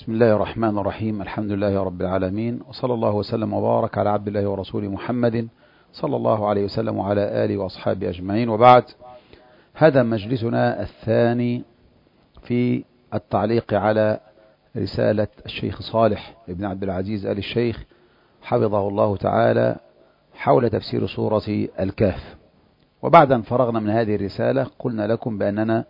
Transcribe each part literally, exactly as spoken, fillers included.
بسم الله الرحمن الرحيم. الحمد لله رب العالمين، وصلى الله وسلم وبارك على عبد الله ورسوله محمد صلى الله عليه وسلم وعلى آله وأصحابه أجمعين، وبعد. هذا مجلسنا الثاني في التعليق على رسالة الشيخ صالح بن عبد العزيز آل الشيخ حفظه الله تعالى حول تفسير سورة الكهف. وبعد أن فرغنا من هذه الرسالة قلنا لكم بأننا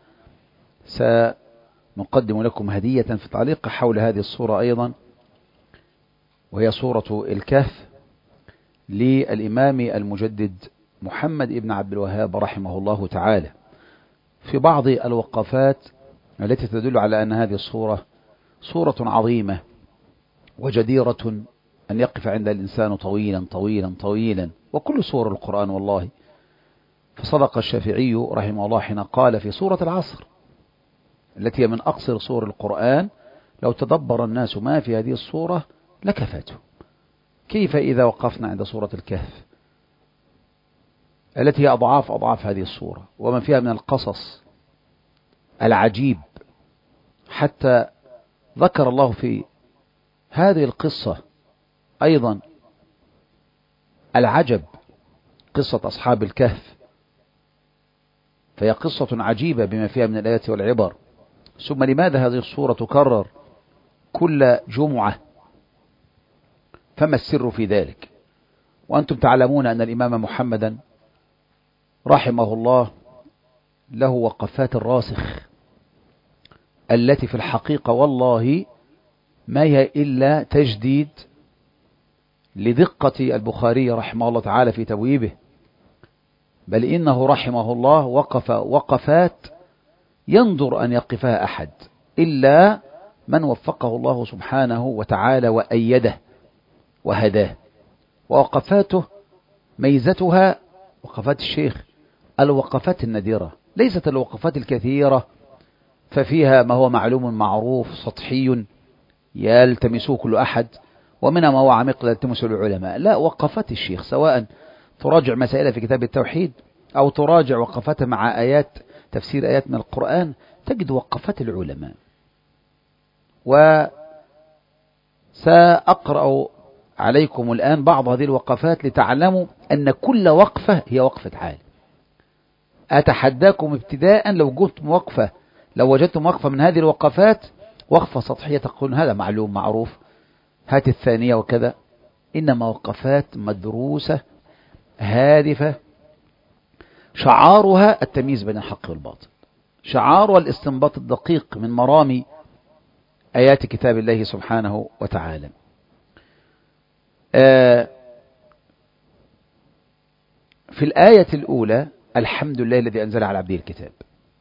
سنقدم لكم هدية في التعليق حول هذه السورة أيضا، وهي سورة الكهف للإمام المجدد محمد بن عبد الوهاب رحمه الله تعالى، في بعض الوقفات التي تدل على أن هذه السورة سورة عظيمة وجديرة أن يقف عند الإنسان طويلا طويلا طويلا، وكل سور القرآن والله. فصدق الشافعي رحمه الله حين قال في سورة العصر التي هي من أقصر سور القرآن: لو تدبر الناس ما في هذه السورة لكفته. كيف إذا وقفنا عند سورة الكهف التي هي أضعاف أضعاف هذه السورة وما فيها من القصص العجيب، حتى ذكر الله في هذه القصة أيضا العجب، قصة أصحاب الكهف، فهي قصة عجيبة بما فيها من الآيات والعبر. ثم لماذا هذه السورة تكرر كل جمعة؟ فما السر في ذلك؟ وأنتم تعلمون أن الإمام محمدا رحمه الله له وقفات الراسخ التي في الحقيقة والله ما هي إلا تجديد لدقة البخاري رحمه الله تعالى في تبويبه، بل إنه رحمه الله وقف وقفات ينظر أن يقفها أحد إلا من وفقه الله سبحانه وتعالى وأيده وهداه. ووقفاته ميزتها وقفات الشيخ الوقفات النادرة، ليست الوقفات الكثيرة ففيها ما هو معلوم معروف سطحي يلتمسه كل أحد، ومنها ما هو عميق لا يلتمسه العلماء. لا، وقفات الشيخ سواء تراجع مسائل في كتاب التوحيد أو تراجع وقفات مع آيات تفسير آيات من القرآن تجد وقفات العلماء. وسأقرأ عليكم الآن بعض هذه الوقفات لتعلموا أن كل وقفة هي وقفة حال. أتحداكم ابتداء لو وجدتم وقفة لو وجدتم وقفة من هذه الوقفات وقفة سطحية تقولون هذا معلوم معروف، هات الثانية وكذا، إنما وقفات مدروسة هادفة شعارها التمييز بين الحق والباطل، شعارها الاستنباط الدقيق من مرامي آيات كتاب الله سبحانه وتعالى. آه في الآية الأولى: الحمد لله الذي أنزل على عبده الكتاب.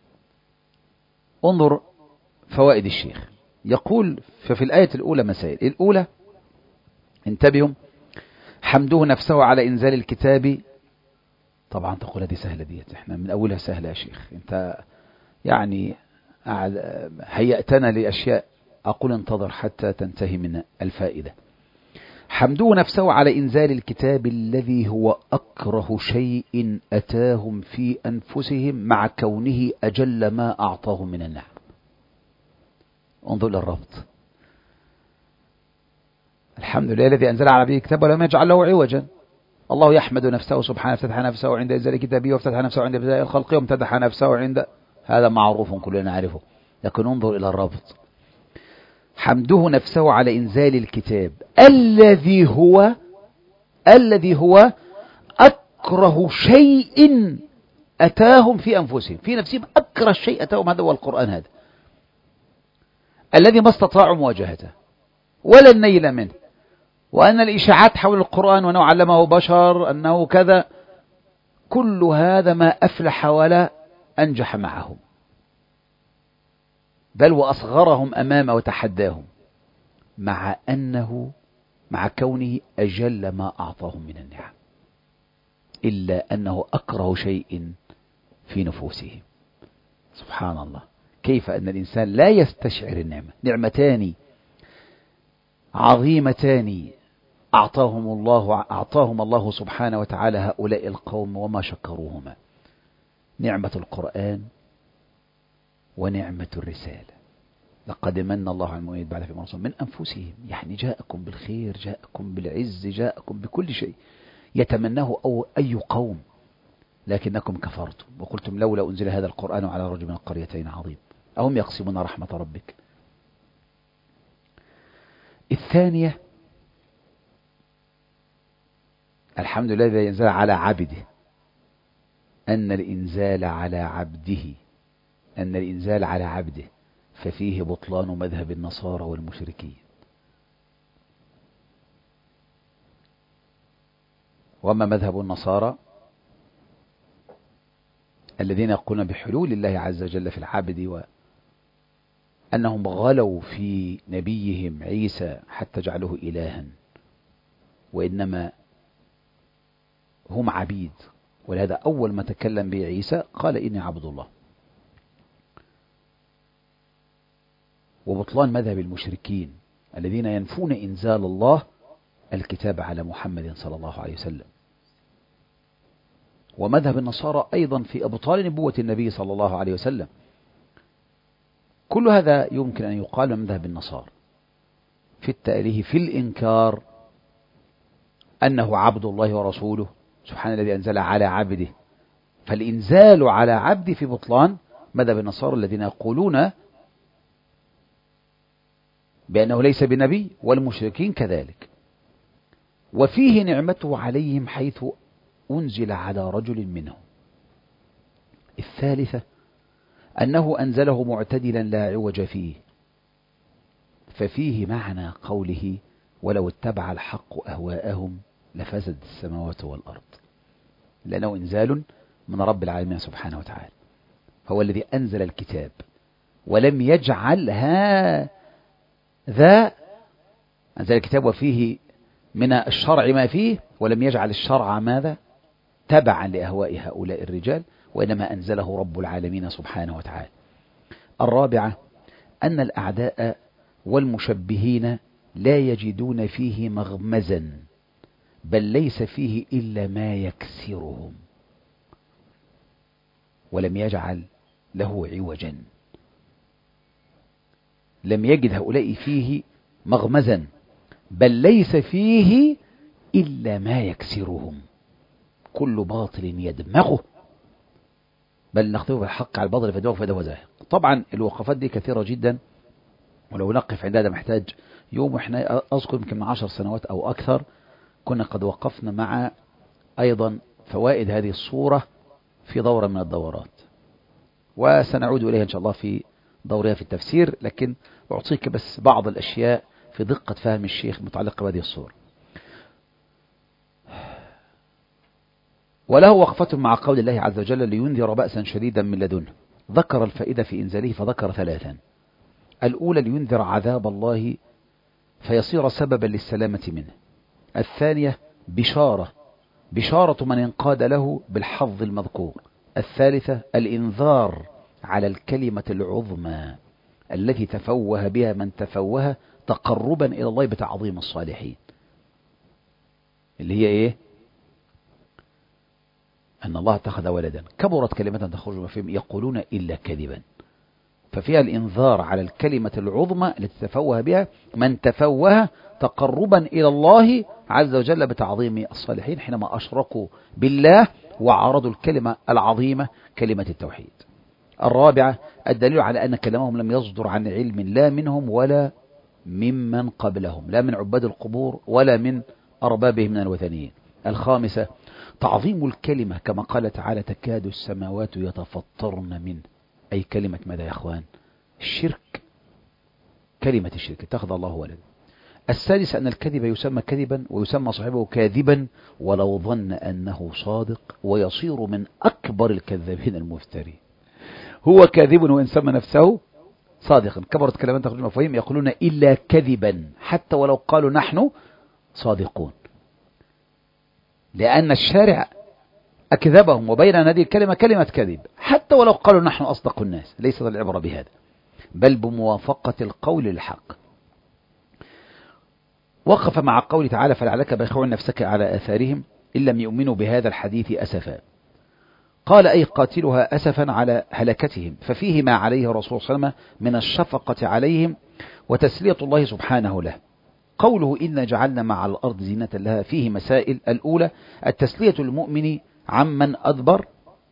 انظر فوائد الشيخ، يقول ففي الآية الأولى مسائل. الأولى انتبهوا: حمده نفسه على إنزال الكتاب. طبعا تقول هذه سهلة ديت، احنا من أولها سهلة يا شيخ، انت يعني هيأتنا لأشياء. أقول انتظر حتى تنتهي من الفائدة. حمده نفسه على إنزال الكتاب الذي هو أكره شيء أتاهم في أنفسهم مع كونه أجل ما أعطاهم من النعم. انظر للربط: الحمد لله الذي أنزل على عبده الكتاب ولم يجعل له عوجا. الله يحمد نفسه سبحانه، افتتح نفسه عند إنزال كتابه، وافتتح نفسه عند ابتداء الخلق، وامتدح نفسه عند، هذا معروف كلنا نعرفه، لكن انظر إلى الربط: حمده نفسه على إنزال الكتاب الذي هو الذي هو أكره شيء أتاهم في أنفسهم، في نفسهم أكره شيء أتاهم، هذا هو القرآن، هذا الذي ما استطاعوا مواجهته ولا النيل منه، وأن الإشاعات حول القرآن وأنه علمه بشر أنه كذا، كل هذا ما أفلح ولا أنجح معهم، بل وأصغرهم أمامه وتحداهم، مع أنه مع كونه أجل ما أعطاهم من النعم، إلا أنه أكره شيء في نفوسهم. سبحان الله، كيف أن الإنسان لا يستشعر النعمة. نعمتان عظيمتان أعطاهم الله أعطاهم الله سبحانه وتعالى هؤلاء القوم وما شكروهما: نعمة القرآن ونعمة الرسالة. لقد من الله على المؤمنين بعد في مرسل من أنفسهم، يعني جاءكم بالخير، جاءكم بالعز، جاءكم بكل شيء يتمناه أو أي قوم، لكنكم كفرتم وقلتم لولا أنزل هذا القرآن على رجل من القريتين عظيم أهم يقسمون رحمة ربك. الثانية الحمد لله الذي ينزل على عبده، أن الإنزال على عبده أن الإنزال على عبده ففيه بطلان مذهب النصارى والمشركين. وأما مذهب النصارى الذين يقولون بحلول الله عز وجل في العبد، وأنهم غلوا في نبيهم عيسى حتى جعلوه إلها، وإنما هم عبيد، ولهذا أول ما تكلم به عيسى قال إني عبد الله. وبطلان مذهب المشركين الذين ينفون إنزال الله الكتاب على محمد صلى الله عليه وسلم. ومذهب النصارى أيضا في أبطال نبوة النبي صلى الله عليه وسلم. كل هذا يمكن أن يقال من مذهب النصارى في التأليه في الإنكار أنه عبد الله ورسوله سبحان الذي أنزل على عبده. فالإنزال على عبده في بطلان مذهب النصارى الذين يقولون بأنه ليس بنبي، والمشركين كذلك. وفيه نعمته عليهم حيث أنزل على رجل منهم. الثالثة أنه أنزله معتدلا لا عوج فيه، ففيه معنى قوله ولو اتبع الحق أهواءهم لفسد السماوات والأرض، لأنه إنزال من رب العالمين سبحانه وتعالى، هو الذي أنزل الكتاب ولم يجعل هذا أنزل الكتاب وفيه من الشرع ما فيه، ولم يجعل الشرع ماذا تبعا لأهواء هؤلاء الرجال، وإنما أنزله رب العالمين سبحانه وتعالى. الرابعة أن الأعداء والمشبهين لا يجدون فيه مغمزا، بل ليس فيه إلا ما يكسرهم، ولم يجعل له عوجا. لم يجد هؤلاء فيه مغمزا، بل ليس فيه إلا ما يكسرهم. كل باطل يدمغه، بل نختبر بالحق على الباطل فدوه فدوه زاهق. طبعا الوقفات دي كثيرة جدا، ولو نقف عند هذا محتاج يوم. وإحنا أذكر يمكن من عشر سنوات أو أكثر كنا قد وقفنا مع أيضا فوائد هذه الصورة في دورة من الدورات، وسنعود إليها إن شاء الله في دورها في التفسير، لكن أعطيك بس بعض الأشياء في دقة فهم الشيخ متعلقة بهذه الصورة. وله وقفة مع قول الله عز وجل لينذر بأسا شديدا من لدنه. ذكر الفائدة في إنزاله فذكر ثلاثا. الأولى لينذر عذاب الله فيصير سببا للسلامة منه. الثانية بشارة بشارة من انقاد له بالحظ المذكور. الثالثة الإنذار على الكلمة العظمى التي تفوه بها من تفوه تقربا إلى الله بتعظيم الصالحين، اللي هي إيه؟ أن الله اتخذ ولدا، كبرت كلمة تخرج من فيهم يقولون إلا كذبا. ففيها الإنذار على الكلمة العظمى التي تفوه بها من تفوه تقربا إلى الله عز وجل بتعظيم الصالحين حينما أشركوا بالله وعرضوا الكلمة العظيمة كلمة التوحيد. الرابعة الدليل على أن كلامهم لم يصدر عن علم لا منهم ولا ممن قبلهم، لا من عباد القبور ولا من أربابهم من الوثنيين. الخامسة تعظيم الكلمة كما قال تعالى تكاد السماوات يتفطرن منه، أي كلمة ماذا يا أخوان؟ الشرك، كلمة الشرك اتخذ الله ولدا. السادس أن الكذب يسمى كذبا ويسمى صاحبه كاذبا ولو ظن أنه صادق، ويصير من أكبر الكذابين المفترين. هو كاذب وإن سمى نفسه صادقا. كبرت كلمات تخرج من أفواههم يقولون إلا كذبا حتى ولو قالوا نحن صادقون، لأن الشارع أكذبهم وبين أن هذه الكلمة كلمة كذب حتى ولو قالوا نحن أصدق الناس. ليست العبرة بهذا، بل بموافقة القول للحق. وقف مع قول تعالى فلعلك باخع نفسك على آثارهم إن لم يؤمنوا بهذا الحديث أسفا. قال أي قاتلها أسفا على هلكتهم، ففيه ما عليه الرسول صلى الله عليه وسلم من الشفقة عليهم وتسلية الله سبحانه له. قوله إنا جعلنا مع الأرض زينة لها فيه مسائل. الأولى التسلية المؤمن عمن أدبر،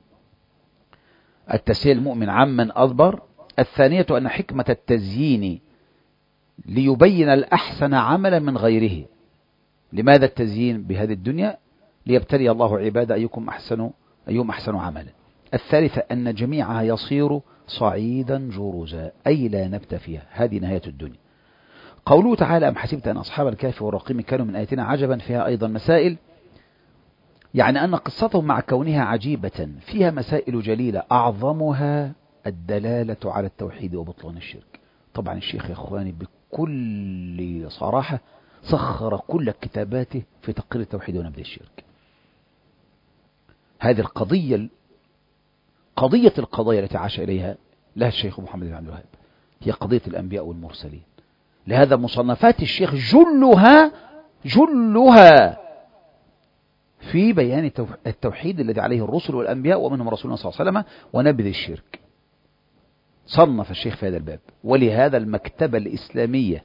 التسلية المؤمن عمن أدبر. الثانية أن حكمة التزيين ليبين الأحسن عملا من غيره. لماذا التزيين بهذه الدنيا؟ ليبتلي الله عباد أيكم أحسن أيهم أحسن عملا. الثالثة أن جميعها يصير صعيدا جرزا، أي لا نبت فيها، هذه نهاية الدنيا. قوله تعالى أم حسبت أن أصحاب الكهف والرقيم كانوا من آياتنا عجبا، فيها أيضا مسائل، يعني أن قصتهم مع كونها عجيبة فيها مسائل جليلة، أعظمها الدلالة على التوحيد وبطلان الشرك. طبعا الشيخ يا إخواني بكل صراحة سخر كل كتاباته في تقرير التوحيد ونبذ الشرك. هذه القضية قضية القضايا التي عاش إليها لها الشيخ محمد بن عبد الوهاب، هي قضية الأنبياء والمرسلين. لهذا مصنفات الشيخ جلها جلها في بيان التوحيد الذي عليه الرسل والأنبياء ومنهم رسولنا صلى الله عليه وسلم ونبذ الشرك. صنف الشيخ في هذا الباب، ولهذا المكتبة الإسلامية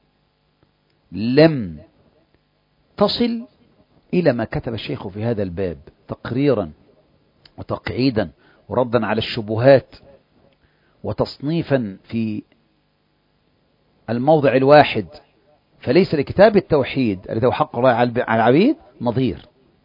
لم تصل إلى ما كتب الشيخ في هذا الباب تقريرا وتقعيدا وردا على الشبهات وتصنيفا في الموضع الواحد. فليس لكتاب التوحيد الذي هو حق الله على العبيد نظير،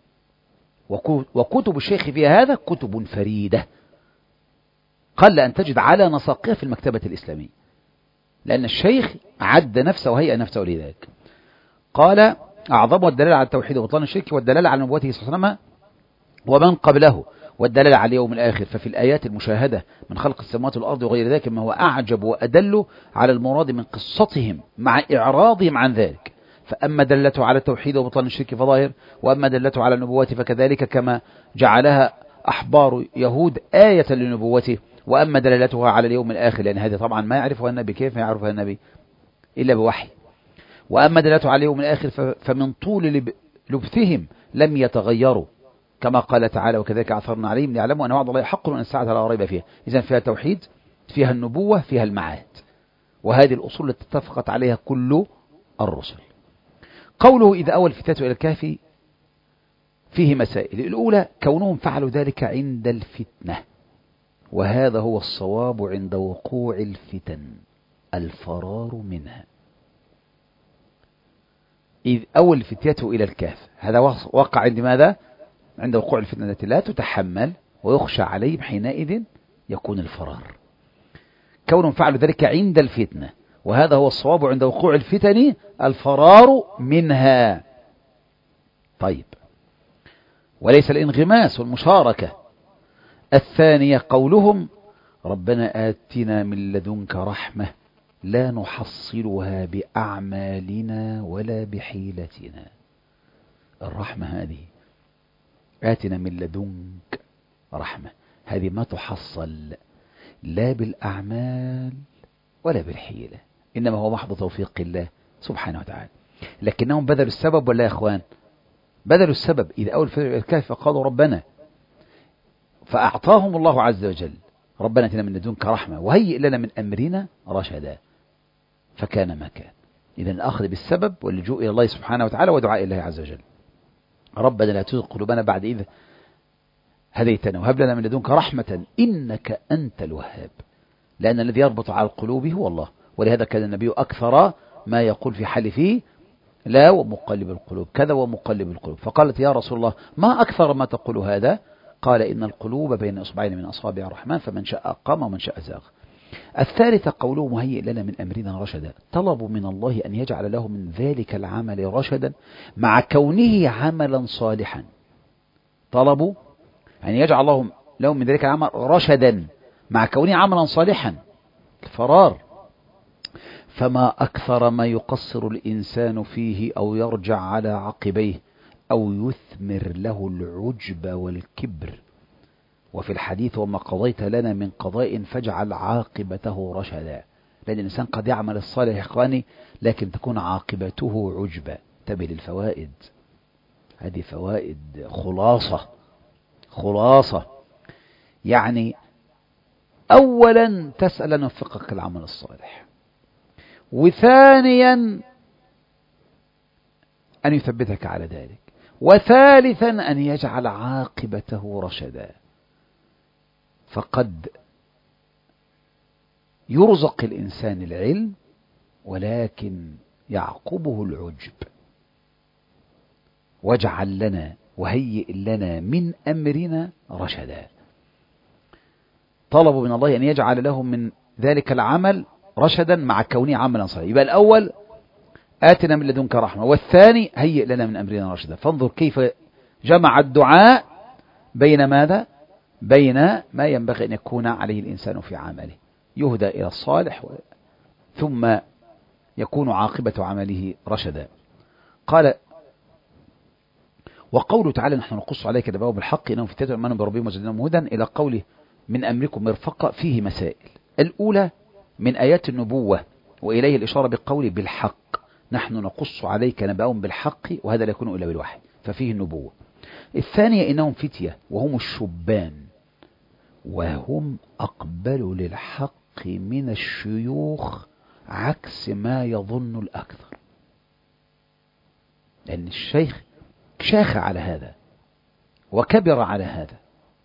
وكتب الشيخ في هذا كتب فريدة قل أن تجد على نساقها في المكتبة الإسلامية، لأن الشيخ عد نفسه وهيئ نفسه لذلك. قال أعظم الدلالة على التوحيد وبطلان الشرك والدلالة على نبوته صلى الله عليه وسلم ومن قبله والدلالة على اليوم الآخر. ففي الآيات المشاهدة من خلق السماوات والأرض وغير ذلك ما هو أعجب وأدل على المراد من قصتهم مع إعراضهم عن ذلك. فأما دلته على التوحيد وبطلان الشرك فظاهر، وأما دلته على النبوات فكذلك كما جعلها أحبار يهود آية لنبوته، وأما دلالتها على اليوم الآخر لأن هذه طبعا ما يعرفها النبي، كيف يعرفها النبي إلا بوحي. وأما دلالته على اليوم الآخر فمن طول لبثهم لم يتغيروا، كما قال تعالى وكذلك أعثرنا عليهم ليعلموا أن وعد الله حق وأن الساعة لا ريب فيها. إذن فيها توحيد، فيها النبوة، فيها المعاد، وهذه الأصول التي اتفقت عليها كل الرسل. قوله إذا أول الفتاة إلى الكهف فيه مسائل. الأولى كونهم فعلوا ذلك عند الفتنة، وهذا هو الصواب عند وقوع الفتن، الفرار منها. إذ أول فتيته إلى الكهف هذا وقع عند ماذا؟ عند وقوع الفتنة التي لا تتحمل ويخشى عليهم، حينئذ يكون الفرار. كونهم فعلوا ذلك عند الفتنة وهذا هو الصواب عند وقوع الفتن، الفرار منها. طيب، وليس الانغماس والمشاركة. الثانية قولهم ربنا آتنا من لدنك رحمة لا نحصلها بأعمالنا ولا بحيلتنا. الرحمة هذه آتنا من لدنك رحمة، هذه ما تحصل لا بالأعمال ولا بالحيلة، إنما هو محض توفيق الله سبحانه وتعالى. لكنهم بذلوا السبب ولا يا أخوان؟ بذلوا السبب. إذا أول في الكهف فقالوا ربنا، فأعطاهم الله عز وجل ربنا آتنا من لدنك رحمة وهيئ لنا من أمرنا رشدا، فكان ما كان. إذن الأخذ بالسبب واللجوء إلى الله سبحانه وتعالى ودعاء الله عز وجل. ربنا لا تزغ قلوبنا بعد إذ هديتنا وهب لنا من لدنك رحمة إنك أنت الوهاب، لأن الذي يربط على القلوب هو الله. ولهذا كان النبي أكثر ما يقول في حلفه لا ومقلب القلوب كذا ومقلب القلوب. فقالت يا رسول الله ما أكثر ما تقول هذا؟ قال إن القلوب بين إصبعين من أصابع الرحمن فمن شاء قام ومن شاء زاغ. الثالثة قوله مهيئ لنا من أمرنا رشدا، طلبوا من الله أن يجعل له من ذلك العمل رشدا مع كونه عملا صالحا. طلبوا أن يجعل الله لهم من ذلك العمل رشدا مع كونه عملا صالحا، الفرار. فما أكثر ما يقصر الإنسان فيه أو يرجع على عقبيه أو يثمر له العجب والكبر. وفي الحديث وما قضيت لنا من قضاء فاجعل عاقبته رشدا، لأن الإنسان قد يعمل الصالح إخواني لكن تكون عاقبته عجبة. تبي للفوائد، هذه فوائد خلاصة خلاصة. يعني أولا تسأل أن يوفقك العمل الصالح، وثانيا أن يثبتك على ذلك، وثالثا أن يجعل عاقبته رشدا. فقد يرزق الإنسان العلم ولكن يعقبه العجب. واجعل لنا وهيئ لنا من أمرنا رشدا. طلبوا من الله أن يجعل لهم من ذلك العمل رشدا مع كونه عملا صالحا. يبقى الأول آتنا من لدنك رحمة، والثاني هيئ لنا من أمرنا رشدا. فانظر كيف جمع الدعاء بين ماذا؟ بين ما ينبغي أن يكون عليه الإنسان في عمله، يهدى إلى الصالح ثم يكون عاقبة عمله رشدا. قال: وقوله تعالى: نحن نقص عليك نبأهم بالحق إنهم فتية آمنوا بربهم وزدناهم هدى، إلى قوله: من أمركم مرفقة، فيه مسائل. الأولى من آيات النبوة، وإليه الإشارة بقوله بالحق، نحن نقص عليك نبأهم بالحق، وهذا لا يكون إلا بالوحي، ففيه النبوة. الثانية إنهم فتية وهم الشبان، وهم أقبل للحق من الشيوخ عكس ما يظن الأكثر. لأن الشيخ شاخ على هذا وكبر على هذا،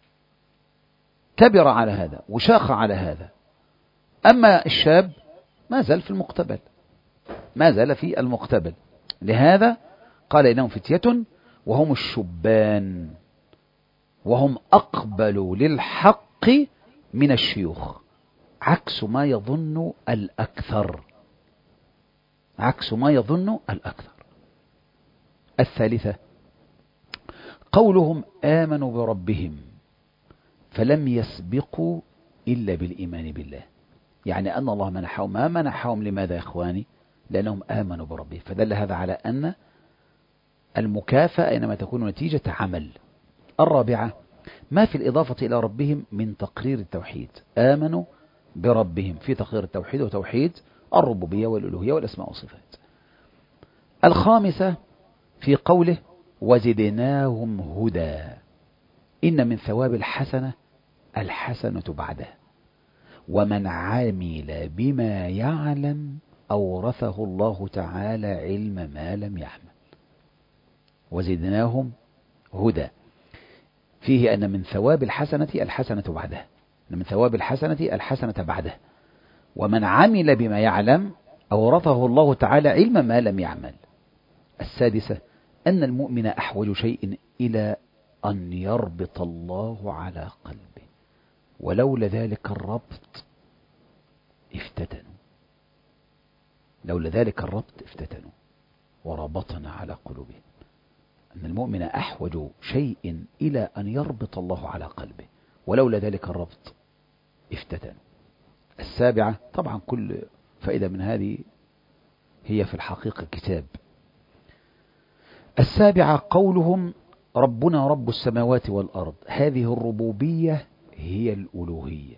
كبر على هذا وشاخ على هذا. أما الشاب ما زال في المقتبل، ما زال في المقتبل. لهذا قال إنهم فتية وهم الشبان، وهم أقبل للحق من الشيوخ عكس ما يظن الأكثر، عكس ما يظن الأكثر. الثالثة قولهم آمنوا بربهم فلم يسبقوا إلا بالإيمان بالله، يعني أن الله منحهم ما منحهم. لماذا يا إخواني؟ لأنهم آمنوا بربهم. فدل هذا على أن المكافأة إنما تكون نتيجة عمل. الرابعة ما في الإضافة إلى ربهم من تقرير التوحيد، آمنوا بربهم في تقرير التوحيد وتوحيد الربوبية والألوهية والأسماء والصفات. الخامسة في قوله وزدناهم هدى، إن من ثواب الحسنة الحسنة بعدها، ومن عامل بما يعلم أورثه الله تعالى علم ما لم يعمل. وزدناهم هدى فيه أن من ثواب الحسنة الحسنة بعدها، أن من ثواب الحسنة الحسنة بعدها، ومن عمل بما يعلم أورثه الله تعالى علم ما لم يعمل. السادسة أن المؤمن أحوج شيء إلى أن يربط الله على قلبه، ولولا ذلك الربط افتتنوا، لولا ذلك الربط افتتنوا وربطنا على قلوبهم. أن المؤمن أحوج شيء إلى أن يربط الله على قلبه، ولولا ذلك الربط افتتنوا. السابعة، طبعا كل فائدة من هذه هي في الحقيقة كتاب. السابعة قولهم ربنا رب السماوات والأرض، هذه الربوبية هي الألوهية،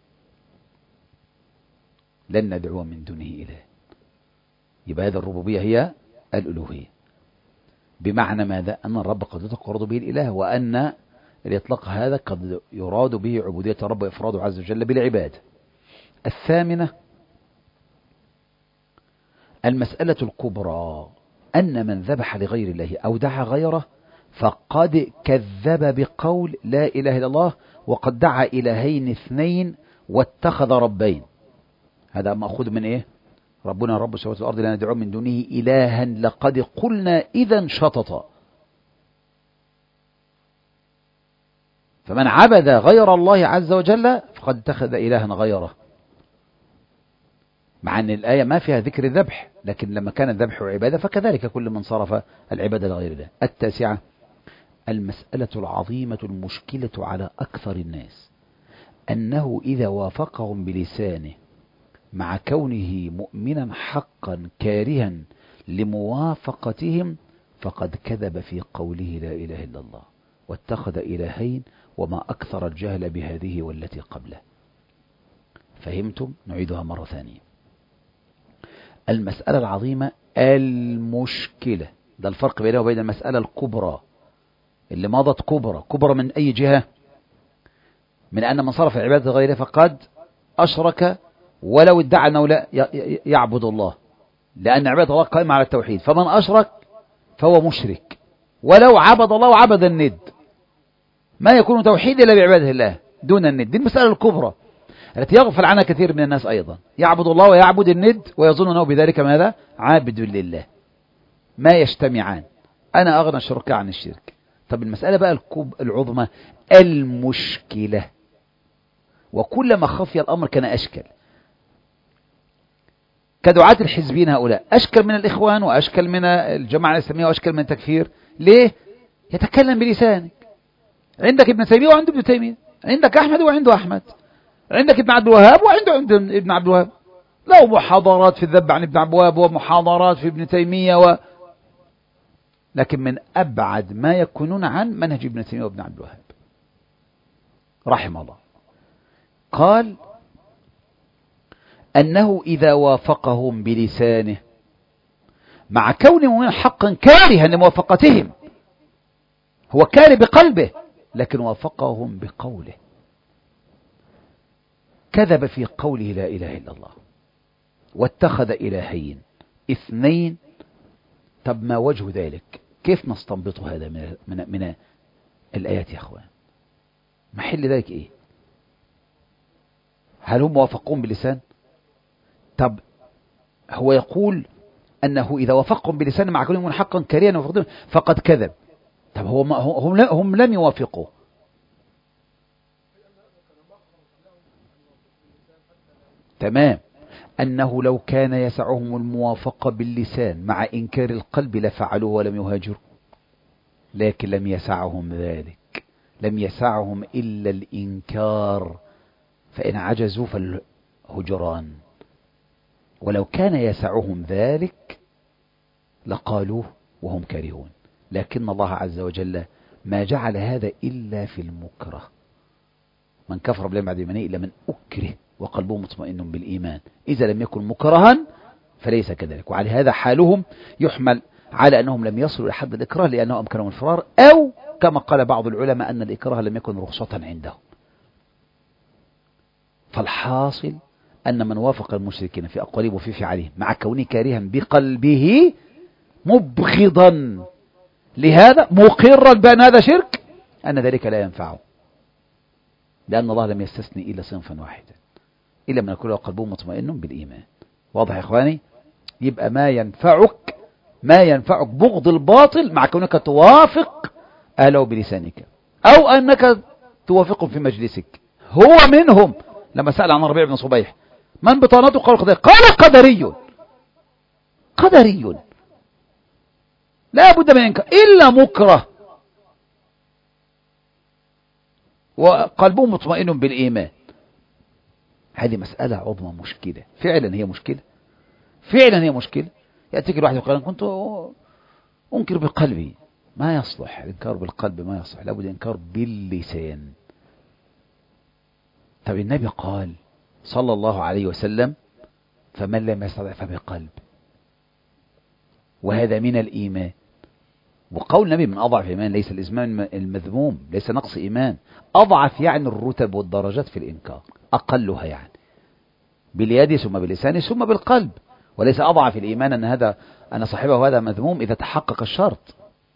لن ندعو من دونه إله. يبقى هذه الربوبية هي الألوهية، بمعنى ماذا؟ أن الرب قد يطلق به الإله، وأن الإطلاق هذا قد يراد به عبودية الرب وإفراده عز وجل بالعبادة. الثامنة المسألة الكبرى، أن من ذبح لغير الله أو دعا غيره فقد كذب بقول لا إله إلا الله، وقد دعا إلهين اثنين واتخذ ربين. هذا مأخوذ من إيه؟ ربنا رب السماوات والأرض لا ندعو من دونه إلها لقد قلنا إذا شططا. فمن عبد غير الله عز وجل فقد اتخذ إلها غيره، مع أن الآية ما فيها ذكر الذبح، لكن لما كان الذبح عبادة فكذلك كل من صرف العبادة لغير الله. التاسعة المسألة العظيمة المشكلة على أكثر الناس، أنه إذا وافقهم بلسانه مع كونه مؤمنا حقا كارها لموافقتهم فقد كذب في قوله لا إله إلا الله واتخذ إلهين وما أكثر الجهل بهذه والتي قبله. فهمتم؟ نعيدها مرة ثانية. المسألة العظيمة المشكلة، ده الفرق بينها وبين المسألة الكبرى اللي مضت. كبرى كبرى من أي جهة؟ من أن من صرف عبادة غيره فقد أشرك ولو ادعى أنه لا يعبد الله، لأن عبادة الله قائمة على التوحيد، فمن أشرك فهو مشرك ولو عبد الله وعبد الند. ما يكون توحيد إلا بعبادة الله دون الند. دي المسألة الكبرى التي يغفل عنها كثير من الناس أيضا، يعبد الله ويعبد الند ويظن أنه بذلك ماذا؟ عابد لله. ما يجتمعان. أنا أغنى الشركاء عن الشرك. طب المسألة بقى الكب العظمى المشكلة، وكلما خفي الأمر كان أشكل. كدعاة الحزبين هؤلاء أشكل من الإخوان وأشكل من الجماعة الإسلامية وأشكل من التكفير. ليه؟ يتكلم بلسانك. عندك ابن تيمية وعنده ابن تيمية، عندك أحمد وعنده أحمد، عندك ابن عبد الوهاب وعنده عند ابن عبد الوهاب، له محاضرات في الذب عن ابن عبد الوهاب ومحاضرات في ابن تيمية و... لكن من أبعد ما يكونون عن منهج ابن تيمية وابن عبد الوهاب رحمه الله. قال أنه إذا وافقهم بلسانه مع كونه من حقا كارها لموافقتهم، هو كاره بقلبه لكن وافقهم بقوله، كذب في قوله لا إله إلا الله واتخذ إلهين اثنين. طب ما وجه ذلك؟ كيف نستنبط هذا من, من, من الآيات يا أخوان؟ محل ذلك إيه؟ هل هم موافقون باللسان؟ طب هو يقول أنه إذا وافقهم بلسان مع كلهم حقا كريا فقد كذب. طب هو ما هم, هم لم يوافقوا. تمام. أنه لو كان يسعهم الموافقة باللسان مع إنكار القلب لفعلوه ولم يهاجروا، لكن لم يسعهم ذلك، لم يسعهم إلا الإنكار، فإن عجزوا فالهجران. ولو كان يسعهم ذلك لقالوه وهم كارهون، لكن الله عز وجل ما جعل هذا إلا في المكره. من كفر بالله بعد إيمانه إلا من أكره وقلبه مطمئن بالإيمان. إذا لم يكن مكرها فليس كذلك. وعلى هذا حالهم يحمل على أنهم لم يصلوا إلى حد الإكراه لأنه أمكنهم الفرار، أو كما قال بعض العلماء أن الإكراه لم يكن رخصة عندهم. فالحاصل أن من وافق المشركين في أقوالهم وفي فعلهم مع كونه كارها بقلبه مبغضا لهذا مقرا بأن هذا شرك، أن ذلك لا ينفعه، لأن الله لم يستثني إلا صنفا واحدا إلا من يكون قلبه مطمئن بالإيمان. واضح يا إخواني؟ يبقى ما ينفعك ما ينفعك بغض الباطل مع كونك توافق أهله بلسانك، أو أنك توافقهم في مجلسك. هو منهم لما سأل عن ربيع بن صبيح من بطانته قال قدري، قال قدري قدري لا بد من إنكار إلا مكره وقلبه مطمئن بالإيمان. هذه مسألة عظمى مشكلة، فعلا هي مشكلة، فعلا هي مشكلة. يأتيك الواحد يقول كنت أنكر بقلبي، ما يصلح الإنكار بالقلب، ما يصلح، لابد الإنكار باللسان. طب النبي قال صلى الله عليه وسلم فمن لم يستطع فبقلب، وهذا من الإيمان. وقول النبي من أضعف إيمان، ليس الإيمان المذموم، ليس نقص إيمان، أضعف يعني الرتب والدرجات في الإنكار، أقلها يعني باليد ثم باللسان ثم بالقلب، وليس أضعف الإيمان أن هذا أن صاحبه هذا مذموم إذا تحقق الشرط.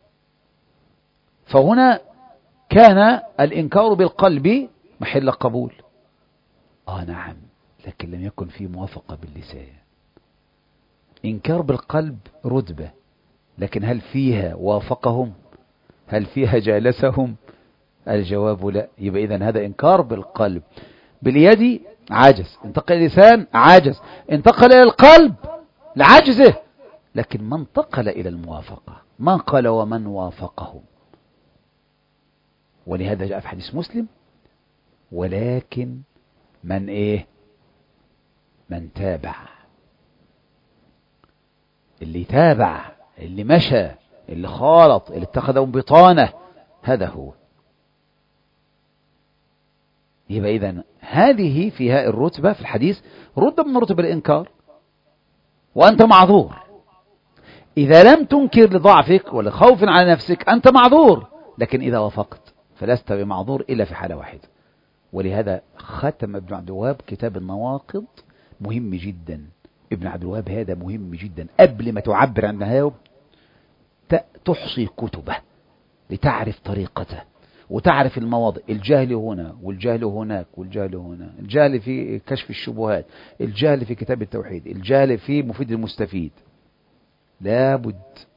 فهنا كان الإنكار بالقلب محل قبول، آه نعم، لكن لم يكن فيه موافقة باللسان. إنكار بالقلب رتبة، لكن هل فيها وافقهم؟ هل فيها جالسهم؟ الجواب لا. يبقى إذن هذا إنكار بالقلب. باليد عاجز، انتقل إلى اللسان عاجز، انتقل إلى القلب لعجزه، لكن ما انتقل إلى الموافقة، ما قال ومن وافقهم. ولهذا جاء في حديث مسلم ولكن من إيه؟ من تابع، اللي تابع، اللي مشى، اللي خالط، اللي اتخذهم بطانة، هذا هو. يبقى إذن هذه فيها الرتبة في الحديث رتبة من رتب الإنكار، وأنت معذور. إذا لم تنكر لضعفك ولا خوف على نفسك أنت معذور، لكن إذا وافقت فلست بمعذور إلا في حالة واحدة، ولهذا ختم ابن عبد الوهاب كتاب النواقض، مهم جدا. ابن عبد الوهاب هذا مهم جدا. قبل ما تعبر عن النهاية تحصي كتبه لتعرف طريقته وتعرف المواضع. الجهل هنا والجهل هناك والجهل هنا، الجهل في كشف الشبهات، الجهل في كتاب التوحيد، الجهل في مفيد المستفيد. لابد.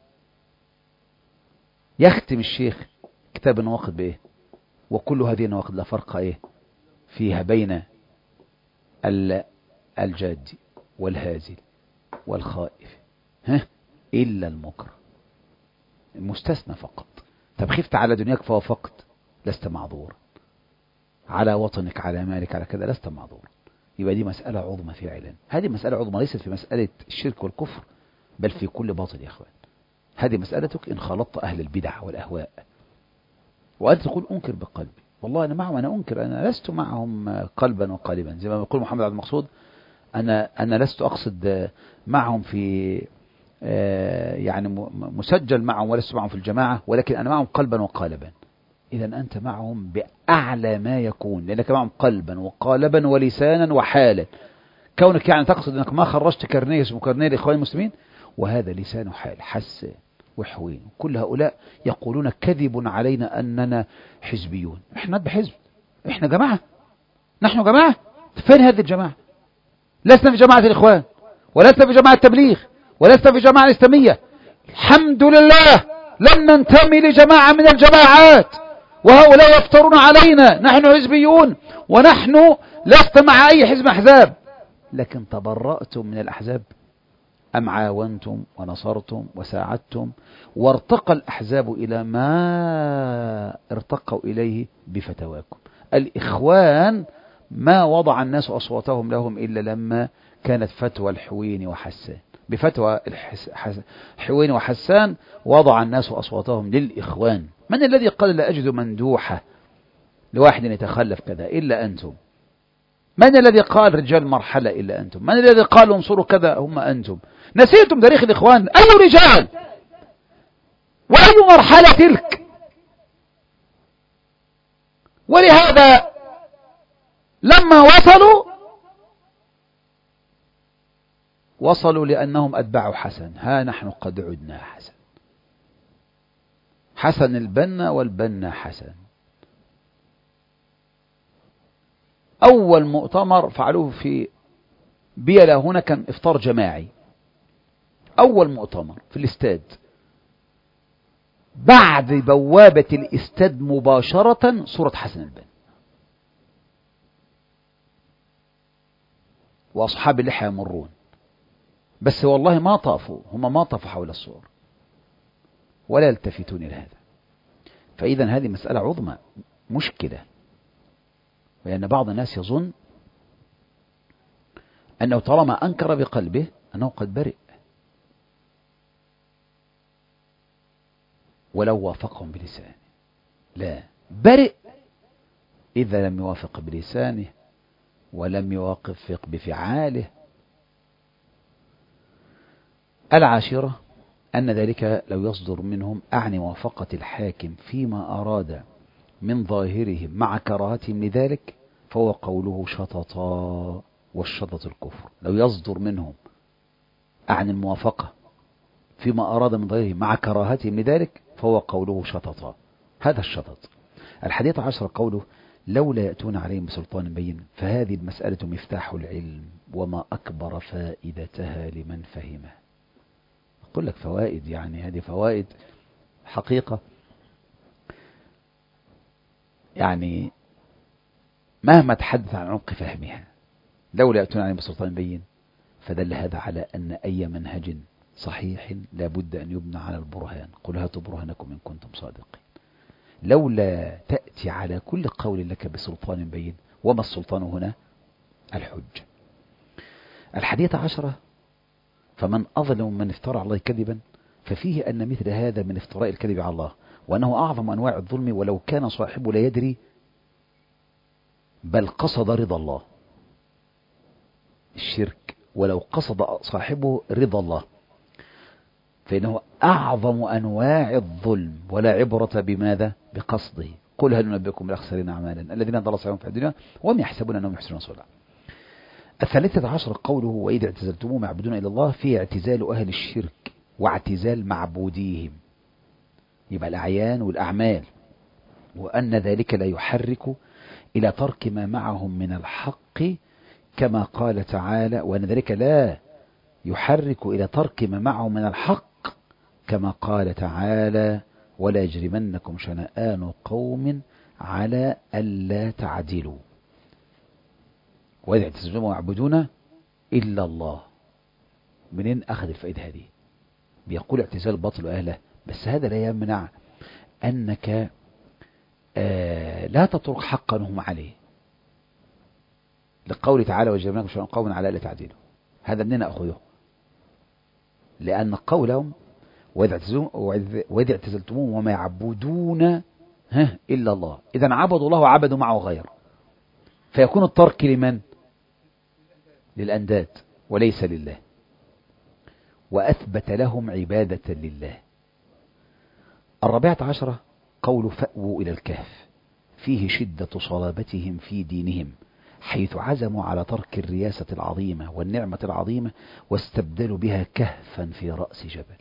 يختم الشيخ كتاب النواقض بإيه؟ وكل هذه النواقض لا فرق إيه فيها بين الجاد والهازل والخائف، ها إلا المكره، المستثنى فقط. طب خفت على دنياك فوافقت، لست معذورا. على وطنك، على مالك، على كذا، لست معذورا. يبقى دي مسألة عظمى فعلا. هذه مسألة عظمى ليست في مسألة الشرك والكفر، بل في كل باطل يا أخوان. هذه مسألتك إن خلطت أهل البدع والأهواء وأنت تقول أنكر بقلبي، والله أنا معهم، أنا أنكر، أنا لست معهم قلبا وقالبا، زي ما يقول محمد عبد المقصود، أنا أنا لست أقصد معهم في يعني مسجل معهم، ولست معهم في الجماعة، ولكن أنا معهم قلبا وقالبا. إذا أنت معهم بأعلى ما يكون، لأنك معهم قلبا وقالبا ولسانا وحالا. كونك يعني تقصد أنك ما خرجت كرنيه اسمه كرنيه الإخوان المسلمين، وهذا لسان حال حسان وحوين. كل هؤلاء يقولون كذب علينا أننا حزبيون. إحنا بحزب، إحنا جماعة، نحن جماعة. فين هذه الجماعة؟ لسنا في جماعة الإخوان، ولسنا في جماعة التبليغ، ولسنا في جماعة الإسلامية. الحمد لله لن ننتمي لجماعة من الجماعات، وهؤلاء يفترون علينا. نحن حزبيون، ونحن لست مع أي حزب أحزاب. لكن تبرأتم من الأحزاب أم عاونتم ونصرتم وساعدتم، وارتقى الأحزاب إلى ما ارتقوا إليه بفتواكم. الإخوان ما وضع الناس أصواتهم لهم إلا لما كانت فتوى الحوين وحسان. بفتوى الحوين وحسان وضع الناس أصواتهم للإخوان. من الذي قال لا أجد مندوحة لواحد يتخلف كذا إلا أنتم؟ من الذي قال رجال مرحلة إلا أنتم؟ من الذي قال انصروا كذا؟ هم أنتم. نسيتم تاريخ الإخوان؟ أي رجال وأي مرحلة تلك؟ ولهذا لما وصلوا وصلوا لأنهم أتبعوا حسن. ها نحن قد عدنا حسن، حسن البنا والبنا حسن. أول مؤتمر فعلوه في بيلا هنا كان إفطار جماعي، أول مؤتمر في الاستاد، بعد بوابة الاستاد مباشرة صورة حسن البنا وأصحاب اللحى يمرون، بس والله ما طافوا، هم ما طافوا حول الصور ولا يلتفتون إلى هذا. فإذا هذه مسألة عظمى مشكلة، لأن بعض الناس يظن أنه طالما أنكر بقلبه أنه قد برئ، ولو وافقهم بلسانه. لا، برئ إذا لم يوافق بلسانه ولم يوافق بفعاله. العاشرة أن ذلك لو يصدر منهم، أعني موافقة الحاكم فيما أراد من ظاهرهم مع كراهتهم لذلك، فهو قوله شططا، والشطط الكفر. لو يصدر منهم أعني الموافقة فيما أراد من ظاهرهم مع كراهتهم لذلك، فهو قوله شططا، هذا الشطط. الحادية عشر قوله لولا يأتون عليهم بسلطان بين، فهذه المسألة مفتاح العلم وما أكبر فائدتها لمن فهمه. أقول لك فوائد، يعني هذه فوائد حقيقة، يعني مهما تحدث عن عمق فهمها. لولا يأتون عليهم بسلطان بين، فدل هذا على أن أي منهج صحيح لابد أن يبنى على البرهان. قل هاتوا برهانكم إن كنتم صادقين. لولا تأتي على كل قول لك بسلطان بين. وما السلطان هنا؟ الحج. الحادية عشرة فمن أظلم من افترى على الله كذبا، ففيه أن مثل هذا من افتراء الكذب على الله، وأنه أعظم أنواع الظلم، ولو كان صاحبه لا يدري بل قصد رضا الله. الشرك ولو قصد صاحبه رضا الله فإنه أعظم أنواع الظلم، ولا عبرة بماذا؟ بقصده. قل هل ننبئكم بالأخسرين أعمالا الذين ضل سعيهم في الدنيا وهم يحسبون أنهم يحسنون صنعا. الثالثة عشر قوله وإذا اعتزلتموهم يعبدون إلى الله، في اعتزال أهل الشرك واعتزال معبوديهم، يبقى الأعيان والأعمال، وأن ذلك لا يحرك إلى ترك ما معهم من الحق كما قال تعالى، وأن ذلك لا يحرك إلى ترك ما معهم من الحق كما قال تعالى ولا يجرمنكم شنآن قوم على ألا تعدلوا. وإذا اعتزلتموهم يعبدون إلا الله، منين أخذ الفائدة هذه؟ بيقول اعتزال باطل أهله، بس هذا لا يمنع أنك آه لا تترك حقا هم عليه، لقول تعالى وجعلناكم شنآن قوم على ألا تعدلوا. هذا منين أخذه؟ لأن قولهم وإذا اعتزلتموهم وما يعبدون إلا الله، إذا عبدوا الله وعبدوا معه غيره، فيكون الترك لمن؟ للأنداد وليس لله، وأثبت لهم عبادة لله. الرابعة عشرة قول فأووا إلى الكهف، فيه شدة صلابتهم في دينهم، حيث عزموا على ترك الرياسة العظيمة والنعمة العظيمة واستبدلوا بها كهفا في رأس جبل.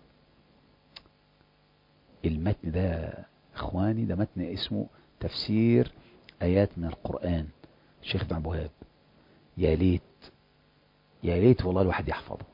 المتن ده إخواني ده متن اسمه تفسير آيات من القرآن الشيخ ابن عبد الوهاب. يا ليت يا ليت والله الواحد يحفظه،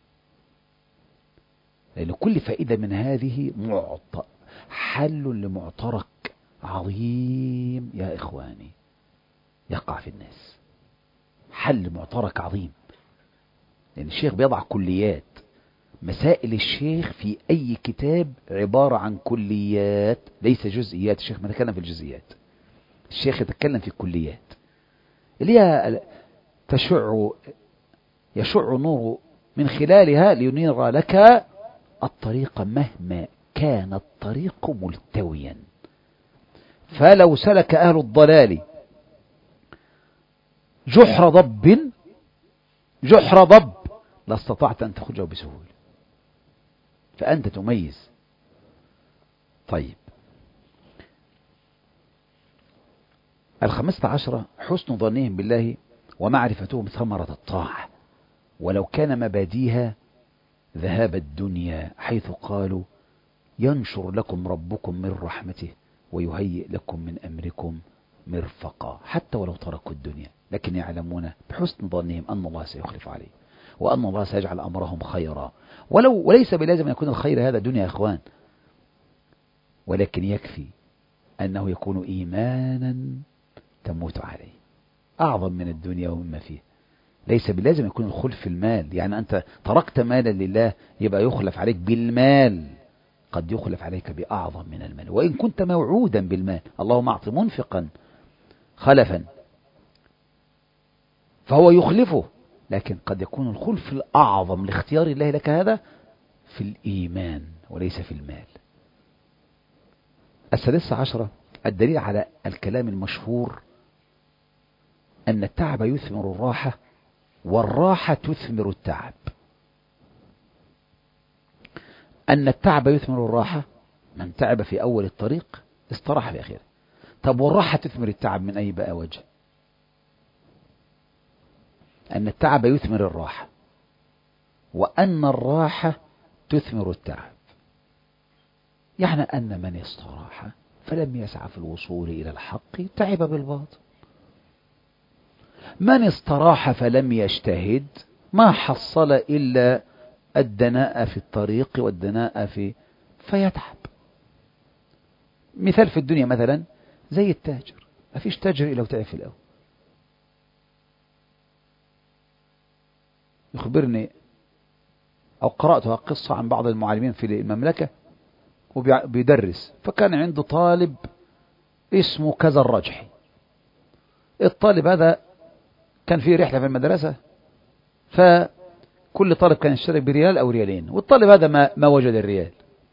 لأن كل فائدة من هذه معط حل لمعترك عظيم يا إخواني يقع في الناس، حل معترك عظيم، لأن الشيخ بيضع كليات. مسائل الشيخ في أي كتاب عبارة عن كليات ليس جزئيات. الشيخ ما يتكلم في الجزئيات، الشيخ يتكلم في الكليات اللي هي تشع يشع النور من خلالها لينير لك الطريق مهما كان الطريق ملتويا. فلو سلك أهل الضلال جحر ضب جحر ضب لاستطعت أن تخرجه بسهولة، فأنت تميز. طيب الخمسة عشرة حسن ظنهم بالله ومعرفتهم ثمرة الطاعة ولو كان مباديها ذهاب الدنيا، حيث قالوا ينشر لكم ربكم من رحمته ويهيئ لكم من أمركم مرفقا، حتى ولو تركوا الدنيا لكن يعلمون بحسن ظنهم أن الله سيخلف عليه وأن الله سيجعل أمرهم خيرا. ولو وليس بلازم أن يكون الخير هذا دنيا يا إخوان، ولكن يكفي أنه يكون إيمانا تموت عليه أعظم من الدنيا ومما فيه. ليس بلازم يكون الخلف في المال، يعني أنت تركت مالا لله يبقى يخلف عليك بالمال، قد يخلف عليك بأعظم من المال، وإن كنت موعودا بالمال اللهم أعط منفقا خلفا فهو يخلفه، لكن قد يكون الخلف الأعظم لاختيار الله لك هذا في الإيمان وليس في المال. السادسة عشرة الدليل على الكلام المشهور أن التعب يثمر الراحة والراحة تثمر التعب. أن التعب يثمر الراحة، من تعب في أول الطريق استراح في آخره. طب والراحة تثمر التعب من أي بقى وجه؟ أن التعب يثمر الراحة وأن الراحة تثمر التعب، يعني أن من استراح فلم يسعى في الوصول إلى الحق تعب بالباطل، من استراح فلم يجتهد ما حصل إلا الدناء في الطريق والدناء في فيتعب. مثال في الدنيا مثلا زي التاجر، ما فيش تاجر إلا وتعب في الأول. يخبرني أو قرأتها قصة عن بعض المعلمين في المملكة وبيدرس، فكان عنده طالب اسمه كذا الرجحي. الطالب هذا كان فيه رحلة في المدرسة، فكل طالب كان يشترك بريال أو ريالين، والطالب هذا ما, ما وجد الريال،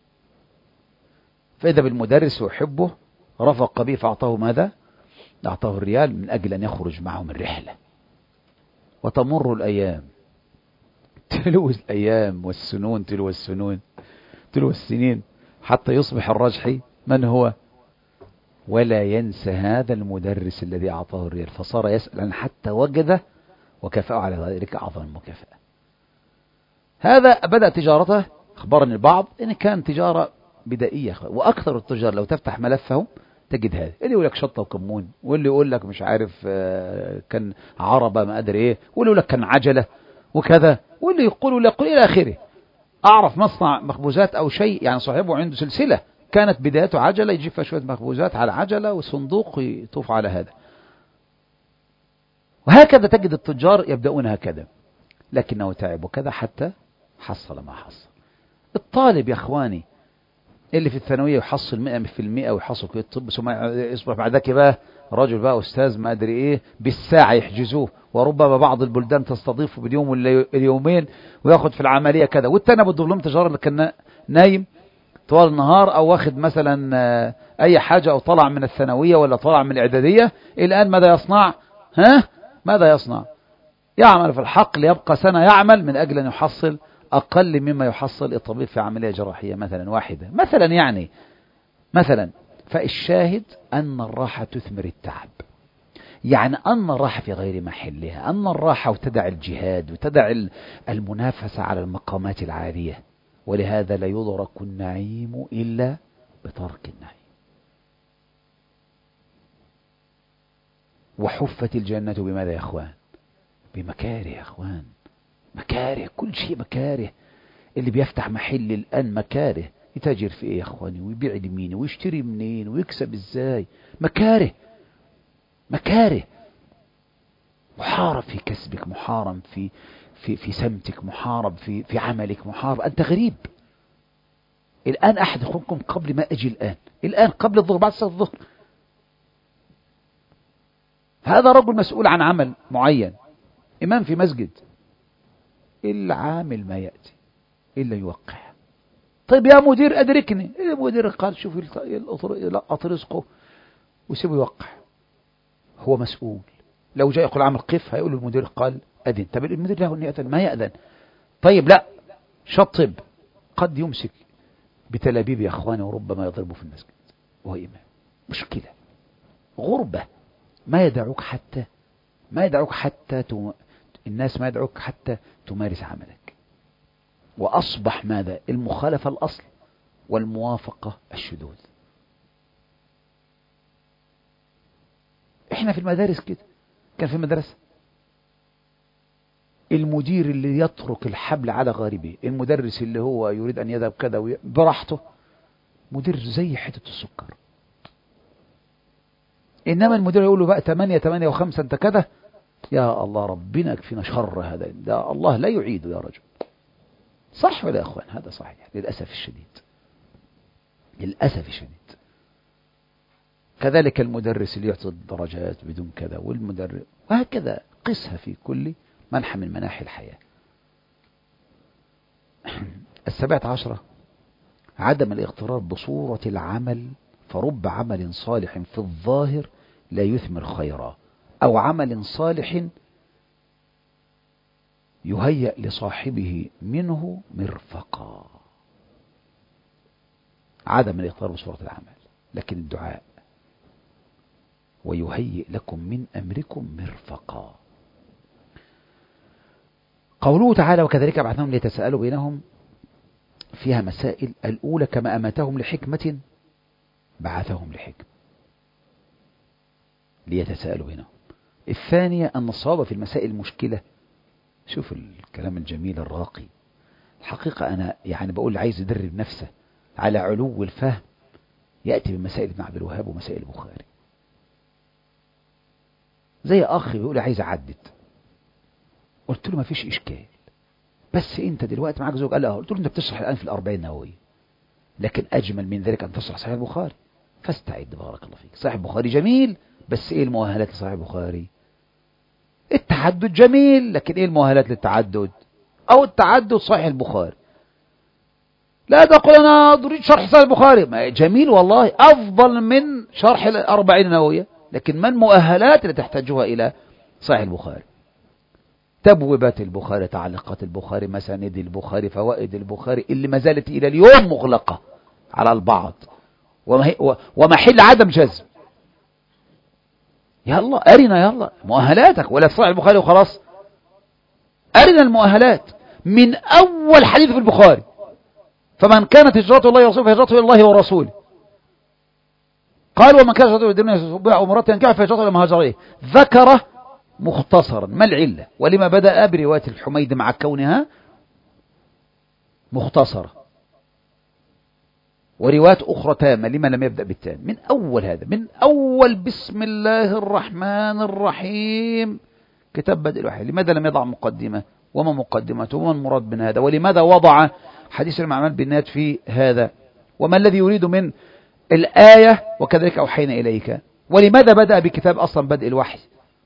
فإذا بالمدرس يحبه رفق به فأعطاه ماذا؟ أعطاه الريال من أجل أن يخرج معه من رحلة. وتمر الأيام تلو الأيام والسنون تلو السنون تلو السنين حتى يصبح الرجحي من هو؟ ولا ينسى هذا المدرس الذي أعطاه الريال، فصار يسأل عن حتى وجده وكافأه على ذلك أعظم المكافأة. هذا بدأ تجارته، أخبرني البعض إن كان تجارة بدائية، وأكثر التجار لو تفتح ملفهم تجد هذا، اللي يقول لك شطة وكمون، واللي يقول لك مش عارف كان عربة ما أدري إيه، واللي يقول لك كان عجلة وكذا، واللي يقول واللي يقول إلى آخره. أعرف مصنع مخبوزات أو شيء يعني صاحبه عنده سلسلة كانت بدايته عجلة، يجيب فيها شوية مخبوزات على عجلة وصندوق يطوف على هذا. وهكذا تجد التجار يبدأون هكذا، لكنه تعب وكذا حتى حصل ما حصل. الطالب يا أخواني اللي في الثانوية يحصل مئة في المئة ويحصل كلية الطب، ثم يصبح بعد ذلك بقى رجل بقى أستاذ ما أدري إيه، بالساعة يحجزوه، وربما بعض البلدان تستضيفه باليوم ولا اليومين ويأخذ في العملية كذا. والتاني أبو الدبلوم تجارة اللي كان نايم طوال النهار، أو واخد مثلا أي حاجة، أو طلع من الثانوية ولا طلع من الإعدادية، الآن ماذا يصنع؟ ها؟ ماذا يصنع؟ يعمل في الحقل، يبقى سنة يعمل من أجل أن يحصل أقل مما يحصل الطبيب في عملية جراحية مثلا واحدة مثلا، يعني مثلا. فالشاهد أن الراحة تثمر التعب، يعني أن الراحة في غير محلها، أن الراحة وتدع الجهاد وتدع المنافسة على المقامات العالية. ولهذا لا يدرك النعيم إلا بترك النعيم. وحفت الجنة بماذا يا أخوان؟ بمكاره يا أخوان، مكاره، كل شيء مكاره. اللي بيفتح محل الآن مكاره، يتاجر في إيه يا أخواني، ويبيع لمين ويشتري منين ويكسب إزاي، مكاره مكاره. محارب في كسبك، محارب في في في سمتك، محارب في في عملك، محارب، أنت غريب. الآن أحد أخوكم قبل ما أجي الآن الآن قبل الظهر بعد صلاة الظهر، هذا رجل مسؤول عن عمل معين، إمام في مسجد، العامل ما يأتي إلا يوقع. طيب يا مدير أدركني، المدير قال شوف يلقط رزقه ويسيبه يوقع. هو مسؤول، لو جاء يقول عمل قف هيقول المدير قال أذن. طب المدير له أن يأذن ما يأذن. طيب لا شطب، قد يمسك بتلابيب يا أخواني وربما يضربه في المسجد وهو إمام. مشكلة، غربة، ما يدعوك حتى ما يدعوك حتى تم... الناس ما يدعوك حتى تمارس عملك. وأصبح ماذا؟ المخالفة الأصل والموافقة الشذوذ. احنا في المدارس كده، كان في المدرسة المدير اللي يترك الحبل على غاربه، المدرس اللي هو يريد أن يذهب كذا وي... براحته، مدير زي حتة السكر. إنما المدير يقول له بقى ثمانية ثمانية وخمسة أنت كذا، يا الله ربنا يكفينا شر هذا، ده الله لا يعيده يا رجل. صح ولا يا أخوان؟ هذا صحيح للأسف الشديد، للأسف الشديد. كذلك المدرس اللي يعطي الدرجات بدون كذا، والمدرس، وهكذا قسها في كل منحى من مناحي الحياة. السابعة عشرة عدم الاغترار بصورة العمل، فرب عمل صالح في الظاهر لا يثمر خيرا، أو عمل صالح يهيأ لصاحبه منه مرفقا. عدم الاغترار بصورة العمل، لكن الدعاء ويهيئ لكم من أمركم مرفقا. قوله تعالى وكذلك بعثناهم ليتساءلوا بينهم، فيها مسائل. الأولى كما أماتهم لحكمة بعثهم لحكمة ليتساءلوا بينهم. الثانية أن الصواب في المسائل مشكلة. شوف الكلام الجميل الراقي. الحقيقة أنا يعني بقول عايز يدرب نفسه على علو الفهم، يأتي بمسائل ابن عبد الوهاب ومسائل البخاري. زي أخ بيقول عايز أعدد، قلت له ما فيش إشكال، بس أنت دلوقتي معاك زوج. قال لا. قلت له أنت بتشرح الآن في الأربعين النووية، لكن أجمل من ذلك أن تشرح صحيح البخاري، فاستعد بارك الله فيك. صحيح البخاري جميل، بس إيه المؤهلات لصحيح البخاري؟ التعدد جميل، لكن إيه المؤهلات للتعدد؟ أو التعدد صحيح البخاري. لا تقول أنا أريد شرح صحيح البخاري، جميل والله، أفضل من شرح الأربعين النووية، لكن ما المؤهلات اللي تحتاجها إلى صحيح البخاري؟ تبويبات البخاري، تعليقات البخاري، مساند البخاري، فوائد البخاري اللي ما زالت إلى اليوم مغلقة على البعض، ومحل عدم جزم. يلا أرنا يلا مؤهلاتك، ولا تصحيح البخاري وخلاص. أرنا المؤهلات من أول حديث في البخاري: فمن كانت هجرته الله ورسوله فهجرته إلى الله ورسوله. قال: ومن كانت هجرته للدنيا بها أو امرأة ينكحها فهجرته إلى ما هاجر إليه. ذكر مختصرا ما العلة ولما بدأ برواية الحميد مع كونها مختصرة، وروايات أخرى تامة لما لم يبدأ بالتام. من أول هذا، من أول بسم الله الرحمن الرحيم كتاب بدء الوحي. لماذا لم يضع مقدمة؟ وما مقدمته؟ وما المراد من هذا؟ ولماذا وضع حديث المعمل بالنات في هذا؟ وما الذي يريد من الآية وكذلك أوحينا إليك؟ ولماذا بدأ بكتاب أصلا بدء الوحي؟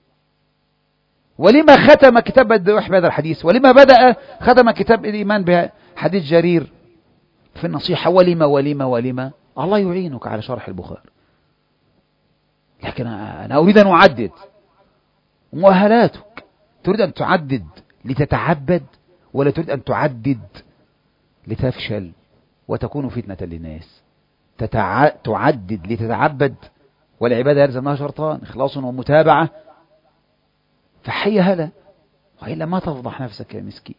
ولما ختم كتاب بدء الوحي بهذا الحديث؟ ولما بدأ ختم كتاب الإيمان بحديث جرير في النصيحة؟ ولما ولما ولما الله يعينك على شرح البخاري. لكن أنا أريد أن أعدد مؤهلاتك. تريد أن تعدد لتتعبد، ولا تريد أن تعدد لتفشل وتكون فتنة للناس؟ تتع... تعدد لتتعبد، والعبادة يلزم لها شرطان: إخلاص ومتابعة. فحي هلا، وإلا ما تفضح نفسك يا مسكين.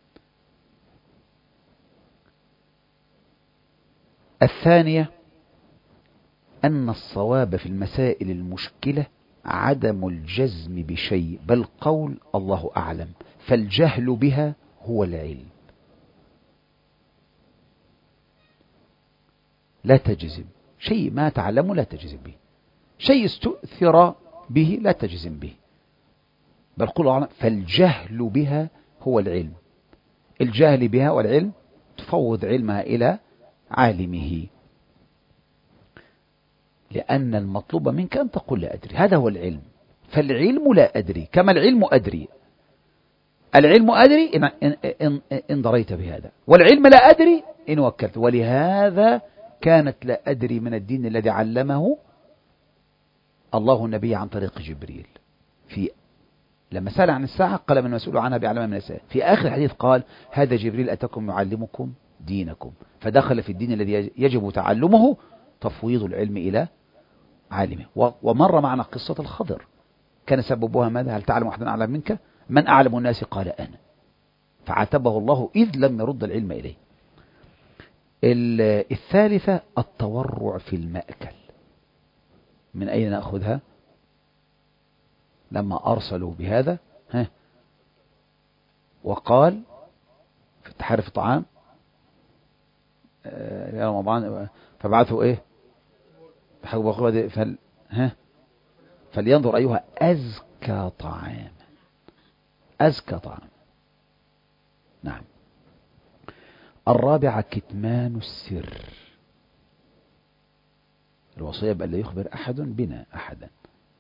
الثانية أن الصواب في المسائل المشكلة عدم الجزم بشيء، بل قول الله أعلم، فالجهل بها هو العلم. لا تجزم شيء ما تعلم، لا تجزم به. شيء استؤثر به لا تجزم به، بل قل الله أعلم، فالجهل بها هو العلم. الجهل بها والعلم تفوض علمها إلى عالمه، لأن المطلوب منك أن تقول لا أدري. هذا هو العلم. فالعلم لا أدري كما العلم أدري. العلم أدري إن, إن, إن, إن ضريت بهذا، والعلم لا أدري إن وكلت. ولهذا كانت لا أدري من الدين الذي علمه الله النبي عن طريق جبريل. في لما سأل عن الساعة قال: من مسؤول عنها بعلم من الساعة. في آخر الحديث قال: هذا جبريل أتاكم يعلمكم دينكم. فدخل في الدين الذي يجب تعلمه تفويض العلم إلى عالمه. ومر معنا قصة الخضر، كان سببها ماذا؟ هل تعلم أحدا أعلم منك؟ من أعلم الناس؟ قال: أنا. فعاتبه الله إذ لم يرد العلم إليه. الثالثة التورع في المأكل. من أين نأخذها؟ لما أرسلوا بهذا ها وقال في التحري في الطعام يا رمضان فبعثوا إيه فل ها فلينظر أيها أزكى طعام. أزكى طعام. نعم. الرابعة كتمان السر. الوصية بأن لا يخبر أحد بنا أحدا.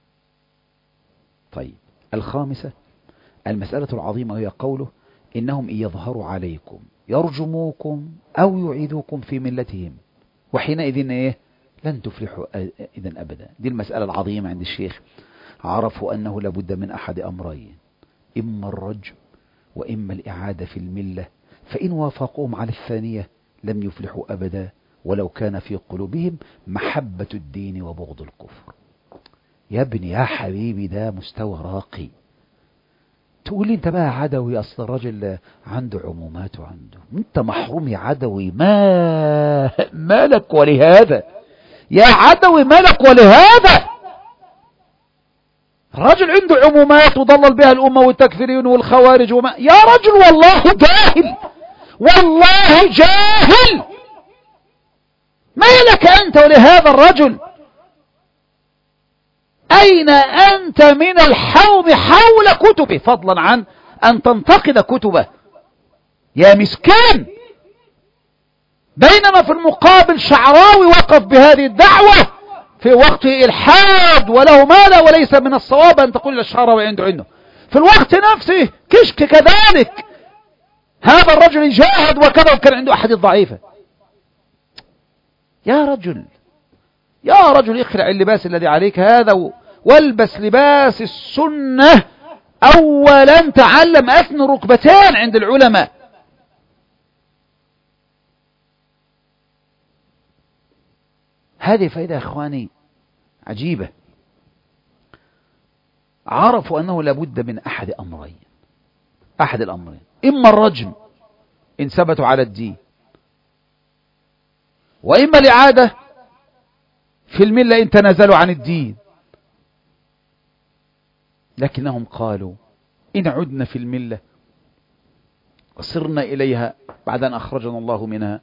طيب. الخامسة المسألة العظيمة وهي قوله: إنهم إن يظهروا عليكم يرجموكم أو يعيدوكم في ملتهم وحينئذ إيه لن تفلحوا إذن أبدا. دي المسألة العظيمة عند الشيخ. عرفوا أنه لابد من أحد أمرين: إما الرجم وإما الإعادة في الملة، فإن وافقوهم على الثانية لم يفلحوا أبدا، ولو كان في قلوبهم محبة الدين وبغض الكفر. يا ابني يا حبيبي، ده مستوى راقي. تقول لي انت بقى عدوي، اصل الراجل عنده عمومات وعنده، انت محروم يا عدوي. ما مالك ولهذا يا عدوي، مالك ولهذا. الراجل عنده عمومات وضلل بها الأمة والتكفيرين والخوارج وما. يا رجل والله جاهل، والله جاهل. مالك أنت ولهذا الرجل؟ أين أنت من الحوض حول كتبه، فضلا عن أن تنتقد كتبه يا مسكين؟ بينما في المقابل شعراوي وقف بهذه الدعوة في وقت إلحاد وله ماذا، وليس من الصواب أن تقول الشعراوي عنده عنده. في الوقت نفسه كشك كذلك، هذا الرجل جاهد وكذا وكان عنده أحد الضعيفة. يا رجل يا رجل اخلع اللباس الذي عليك هذا والبس لباس السنة. أولا تعلم أثن ركبتين عند العلماء. هذه فائدة يا أخواني عجيبة. عرفوا أنه لابد من أحد أمرين، أحد الأمرين، إما الرجم إن ثبتوا على الدين، وإما الإعادة في الملة إن تنازلوا عن الدين. لكنهم قالوا إن عدنا في الملة وصرنا إليها بعد أن أخرجنا الله منها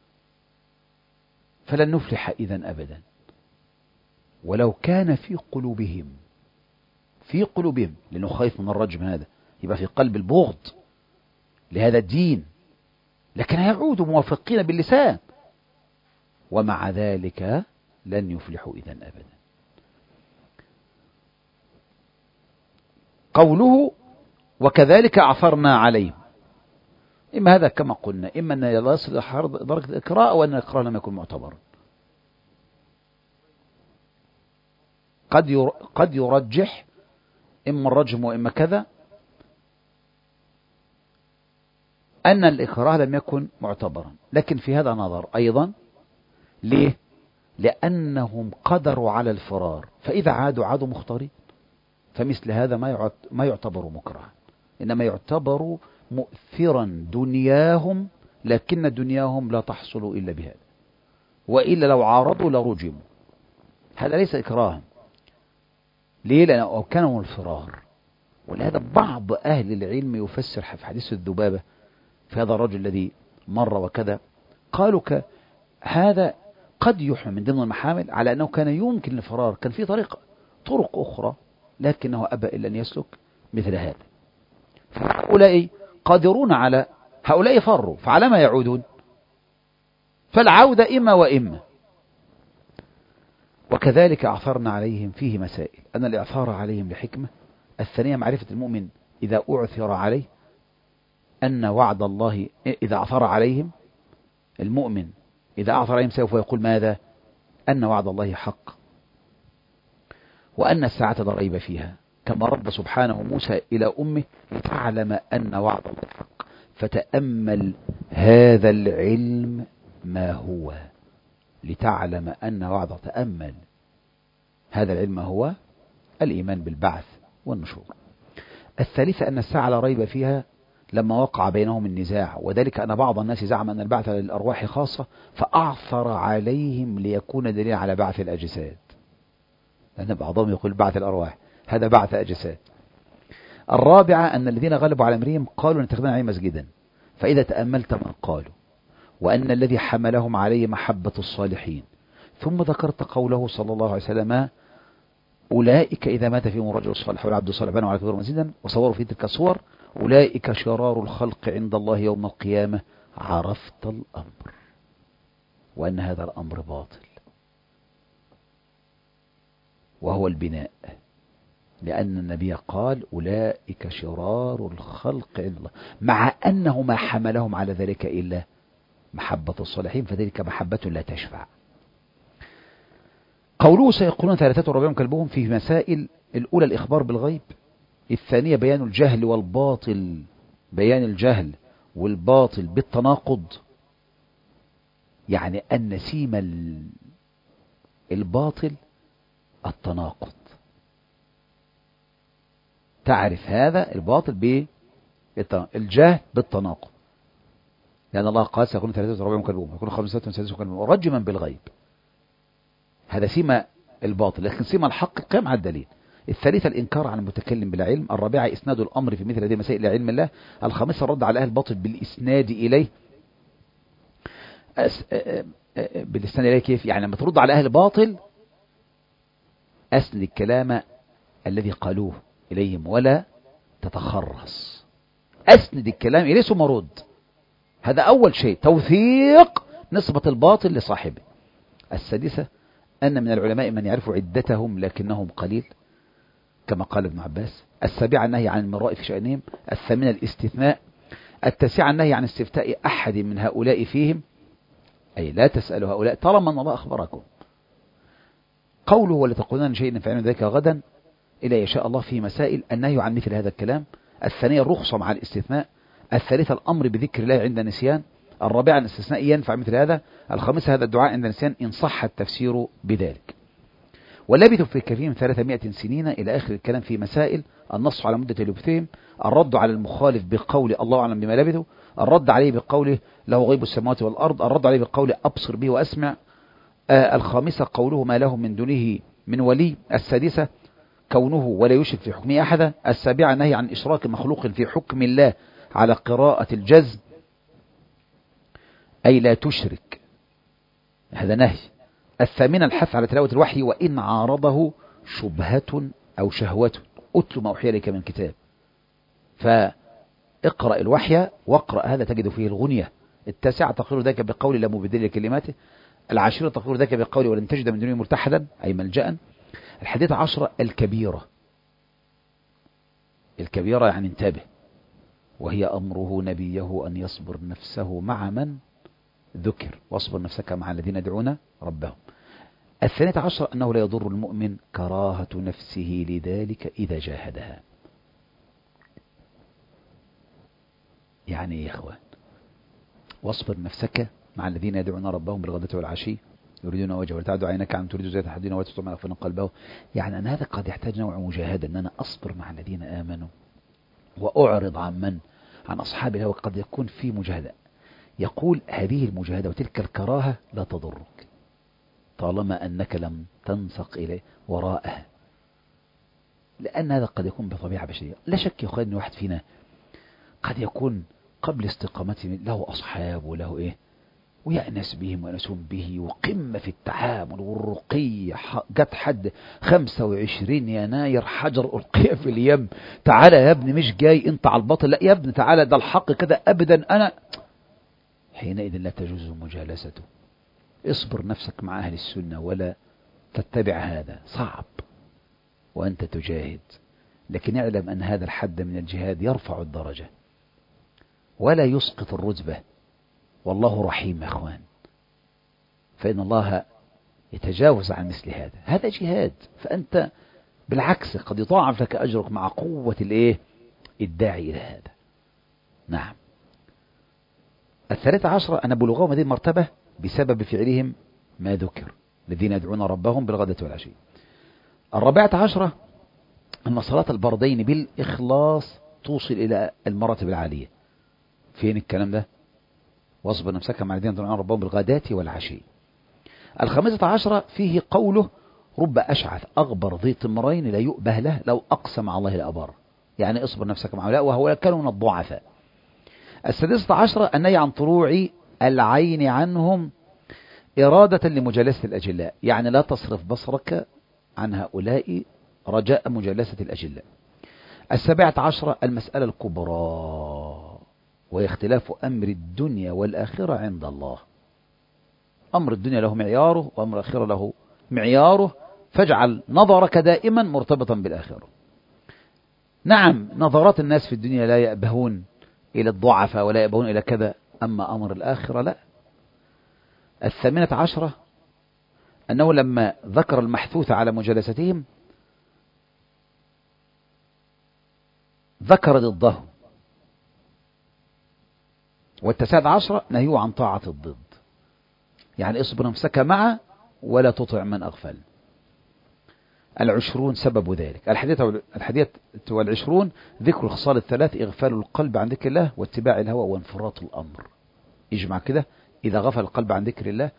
فلن نفلح إذن أبدا، ولو كان في قلوبهم في قلوبهم لأنه خايف من الرجم، هذا يبقى في قلب البغض لهذا الدين، لكن هيعودوا موافقين باللسان، ومع ذلك لن يفلحوا إذن أبدا. قوله وكذلك أعثرنا عليهم، إما هذا كما قلنا، إما أن لا يصل درجة الإكراه أو أن الإكراه لم يكن معتبرا. قد قد يرجح إما الرجم وإما كذا أن الإكراه لم يكن معتبرا، لكن في هذا نظر أيضا. ليه؟ لأنهم قدروا على الفرار، فإذا عادوا عادوا مختارين، فمثل هذا ما ما يعتبر مكرها، إنما يعتبر مؤثرا دنياهم، لكن دنياهم لا تحصل إلا بهذا، وإلا لو عارضوا لرجموا. هذا ليس إكراها. ليه؟ لأنه كانوا الفرار. ولهذا بعض أهل العلم يفسر في حديث الذبابة في هذا الرجل الذي مر وكذا، قالوا هذا قد يحمل من ضمن المحامل على أنه كان يمكن الفرار، كان في طريقة طرق أخرى، لكنه أبى إلا أن يسلك مثل هذا. فهؤلاء قادرون على، هؤلاء فروا، فعلى ما يعودون؟ فالعودة إما وإما. وكذلك أعثرنا عليهم فيه مسائل، أن الإعثار عليهم لحكمة. الثانية معرفة المؤمن إذا أعثر عليه أن وعد الله، إذا أعثر عليهم المؤمن إذا أعثر عليهم سوف يقول ماذا؟ أن وعد الله حق، وأن الساعة لا ريب فيها، كما رد سبحانه موسى إلى أمه لتعلم أن وعد الله حق، فتأمل هذا العلم ما هو، لتعلم أن وعد، تأمل هذا العلم هو الإيمان بالبعث والنشور. الثالثة أن الساعة لا ريب فيها لما وقع بينهم النزاع، وذلك أن بعض الناس زعم أن البعث للأرواح خاصة فأعثر عليهم ليكون دليل على بعث الأجساد، لأن بعضهم يقول بعث الأرواح، هذا بعث أجساد. الرابعة أن الذين غلبوا على أمرهم قالوا نتخذنا عليه مسجدا، فإذا تأملت ما قالوا، وأن الذي حملهم عليه محبة الصالحين، ثم ذكرت قوله صلى الله عليه وسلم أولئك إذا مات فيهم الرجل الصالح والعبد الصالح بنوا على كبر مسجدا، وصوروا في تلك الصور أولئك شرار الخلق عند الله يوم القيامة، عرفت الأمر، وأن هذا الأمر باطل، وهو البناء، لأن النبي قال أولئك شرار الخلق عند الله، مع أنه ما حملهم على ذلك إلا محبة الصالحين، فذلك محبة لا تشفع. قوله سيقولون ثلاثة ربيعهم كلبهم في مسائل: الأولى الإخبار بالغيب، الثانية بيان الجهل والباطل، بيان الجهل والباطل بالتناقض، يعني أن سيم الباطل التناقض، تعرف هذا الباطل بالجهل بالتناقض، لأن الله قال سيكون ثلاثة ربيعهم كلبهم، يكون خمسة سادسهم كلبهم، ورجما بالغيب، هذا سيما الباطل، لكن سيما الحق القيام على الدليل. الثالثة الإنكار عن المتكلم بلا علم. الرابعة إسناد الأمر في مثل هذه المسائل إلى علم الله. الخامسة الرد على أهل الباطل بالإسناد إليه. أس... بالإسناد إليه كيف؟ يعني لما ترد على أهل الباطل أسند الكلام الذي قالوه إليهم ولا تتخرص، أسند الكلام إليه ثم رد. هذا أول شيء، توثيق نسبة الباطل لصاحبه. السادسة أن من العلماء من يعرف عدتهم لكنهم قليل، كما قال ابن عباس. السابعة النهي عن المراء في شأنهم. الثامنة الاستثناء. التاسعة النهي عن استفتاء أحد من هؤلاء فيهم، أي لا تسألوا هؤلاء طالما أن الله أخبركم. قوله ولا تقولن شيئا فعلنا ذلك غدا إلى يشاء الله في مسائل. النهي عن مثل هذا الكلام. الثانية الرخصة مع الاستثناء. الثالثة الأمر بذكر الله عند نسيان. الرابعة الاستثناء ينفع مثل هذا. الخامسة هذا الدعاء عند نسيان إن صح التفسير بذلك. ولبثوا في كهفهم ثلاثمائة سنين إلى آخر الكلام في مسائل، النص على مدة لبثهم، الرد على المخالف بقول الله أعلم بما لبثوا، الرد عليه بقوله له غيب السماوات والأرض، الرد عليه بقوله أبصر به وأسمع. آه الخامسة قوله ما له من دونه من ولي. السادسة كونه ولا يشرك في حكمه أحدا. السابعة نهي عن إشراك مخلوق في حكم الله على قراءة الجزم، أي لا تشرك، هذا نهي. الثامنة الحث على تلاوة الوحي وإن عارضه شبهة أو شهوة، أتل ما أوحي إليك من كتاب، فاقرأ الوحي واقرأ هذا تجد فيه الغنية. التاسعة تقرير ذلك بقول لا مبدل لكلماته. العاشرة تقرير ذلك بقول ولن تجد من دونه ملتحدا أي ملجأ. الحادية عشرة الكبيرة، الكبيرة يعني انتبه، وهي أمره نبيه أن يصبر نفسه مع من ذكر، واصبر نفسك مع الذين يدعون ربهم. الثانية عشر أنه لا يضر المؤمن كراهة نفسه لذلك إذا جاهدها. يعني إيه يا إخوان؟ واصبر نفسك مع الذين يدعون ربهم بالغداة والعشي يريدون وجهه ولا تعد عينك عن تريد زيادة الحدين ولا تطمع في قلبه. يعني أن هذا قد يحتاج نوع مجاهدة، أن أنا أصبر مع الذين آمنوا وأعرض عن من عن أصحاب الهوى، قد يكون في مجاهدة. يقول هذه المجاهدة وتلك الكراهة لا تضرك طالما أنك لم تنسق إليه وراءها، لأن هذا قد يكون بطبيعة بشرية. لا شك يا أخوان أن واحد فينا قد يكون قبل استقامته له أصحاب وله إيه ويأنس بهم ويأنسون به وقمة في التعامل والرقي. جت حد خمسة وعشرين يناير حجر ألقي في اليم، تعالى يا ابني مش جاي انت على الباطل، لا يا ابني تعالى ده الحق كده أبدا أنا. حينئذ لا تجوز مجالسته. اصبر نفسك مع أهل السنة ولا تتبع هذا، صعب وأنت تجاهد، لكن اعلم أن هذا الحد من الجهاد يرفع الدرجة ولا يسقط الرتبة، والله رحيم يا أخوان، فإن الله يتجاوز عن مثل هذا. هذا جهاد، فأنت بالعكس قد يضاعف لك أجرك مع قوة الإيه الداعي إلى هذا. نعم. الثالثة عشرة أن بلغهم هذه المرتبة بسبب فعلهم ما ذكر الذين يدعون ربهم بالغداة والعشي. الرابعة عشرة أن صلاة البردين بالإخلاص توصل إلى المراتب العالية. فين الكلام ده؟ واصبر نفسك مع الذين يدعون ربهم بالغداة والعشي. الخامسة عشرة فيه قوله رب أشعث أغبر ذي طمرين لا يؤبه له لو أقسم على الله لأبر، يعني اصبر نفسك مع هؤلاء وهو كانوا من الضعفاء. السادسة عشرة النهي عن طلوع العين عنهم إرادة لمجالسة الأجلاء، يعني لا تصرف بصرك عن هؤلاء رجاء مجالسة الأجلاء. السابعة عشرة المسألة الكبرى وهي اختلاف أمر الدنيا والآخرة عند الله. أمر الدنيا له معياره وأمر الآخرة له معياره، فاجعل نظرك دائما مرتبطا بالآخرة. نعم نظرات الناس في الدنيا لا يأبهون إلى الضعفاء ولا يأبهون إلى كذا، أما أمر الآخرة لا. الثامنة عشرة أنه لما ذكر المحثوث على مجالستهم ذكر ضده. والتاسعة عشرة نهيه عن طاعة الضد، يعني اصبر نفسك مع ولا تطع من أغفل. العشرون سبب ذلك. الحديث والعشرون ذكر الخصال الثلاث إغفال القلب عن ذكر الله واتباع الهوى وانفراط الأمر. اجمع كده، إذا غفل القلب عن ذكر الله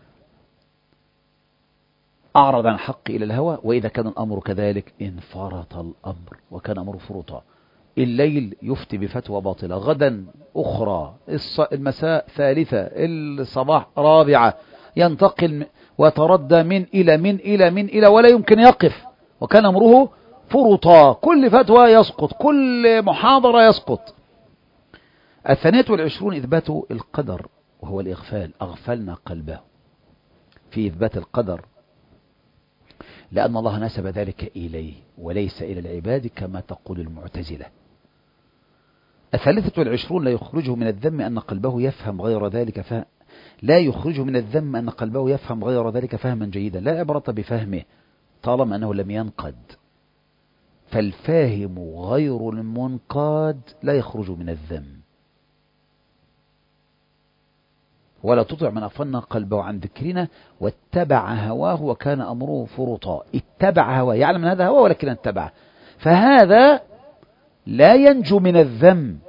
أعرض عن الحق إلى الهوى، وإذا كان الأمر كذلك انفرط الأمر وكان أمر فرطا. الليل يفتي بفتوى باطلة، غدا أخرى، المساء ثالثة، الصباح رابعة، ينتقل ويتردى من إلى من إلى من إلى ولا يمكن يقف، وكان أمره فرطا، كل فتوى يسقط، كل محاضرة يسقط. الثانية والعشرون إثبات القدر وهو الإغفال، أغفلنا قلبه في إثبات القدر لأن الله نسب ذلك إليه وليس إلى العباد كما تقول المعتزلة. الثالثة والعشرون لا يخرجه من الذم أن قلبه يفهم غير ذلك فهم لا يخرجه من الذم أن قلبه يفهم غير ذلك فهما جيدا، لا عبرة بفهمه طالما أنه لم ينقد، فالفاهم غير المنقاد لا يخرج من الذم. ولا تطع من أغفلنا قلبه عن ذكرنا واتبع هواه وكان أمره فرطا. اتبع هواه، يعلم أن هذا هواه ولكن اتبع، فهذا لا ينجو من الذم.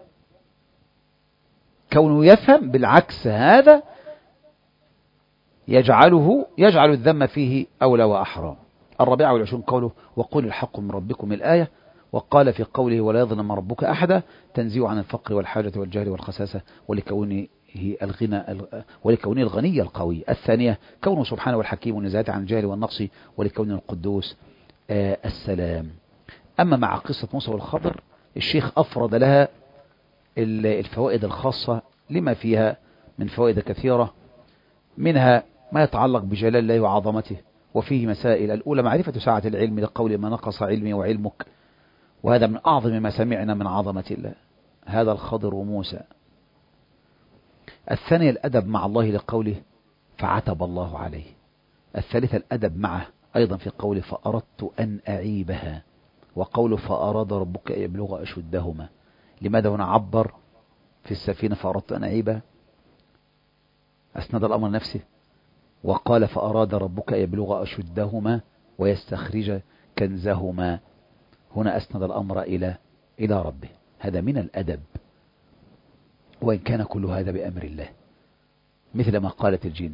كونه يفهم، بالعكس هذا يجعله يجعل الذم فيه أولى وأحرى. الرابعة والعشرون قوله وقل الحق من ربكم الآية. وقال في قوله ولا يظلم ربك أحدا تنزيه عن الفقر والحاجة والجهل والخساسة ولكونه الغنى ولكونه الغني القوي. الثانية كونه سبحانه والحكيم والنزاهة عن الجهل والنقص ولكونه القدوس آه السلام. أما مع قصة موسى والخضر الشيخ أفرد لها الفوائد الخاصة لما فيها من فوائد كثيرة، منها ما يتعلق بجلال الله وعظمته، وفيه مسائل. الأولى معرفة سعة العلم لقول ما نقص علمي وعلمك، وهذا من أعظم ما سمعنا من عظمة الله، هذا الخضر وموسى. الثانية الأدب مع الله لقوله فعتب الله عليه. الثالثة الأدب معه أيضا في قوله فأردت أن أعيبها، وقوله فأراد ربك أن يبلغ أشدهما. لماذا هنا عبر في السفينة فأردت أن أعيبها؟ أسند الأمر نفسه، وقال فأراد ربك أن يبلغ أشدهما ويستخرج كنزهما. هنا أسند الأمر إلى إلى ربه. هذا من الأدب، وإن كان كل هذا بأمر الله، مثل ما قالت الجن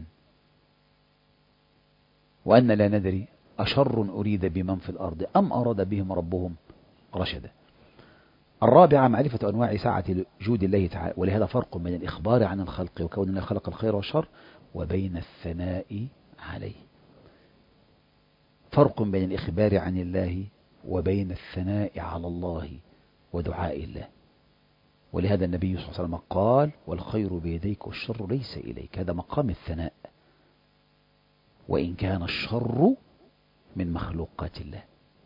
وأن لا ندري أشر أريد بمن في الأرض أم أراد بهم ربهم رشدا. الرابعة معرفة أنواع ساعة جود الله تعالى، ولهذا فرق بين الإخبار عن الخلق وكون الله خلق الخير والشر وبين الثناء عليه. فرق بين الإخبار عن الله وبين الثناء على الله ودعاء الله. ولهذا النبي صلى الله عليه وسلم قال والخير بيديك والشر ليس إليك. هذا مقام الثناء، وإن كان الشر من مخلوقات الله.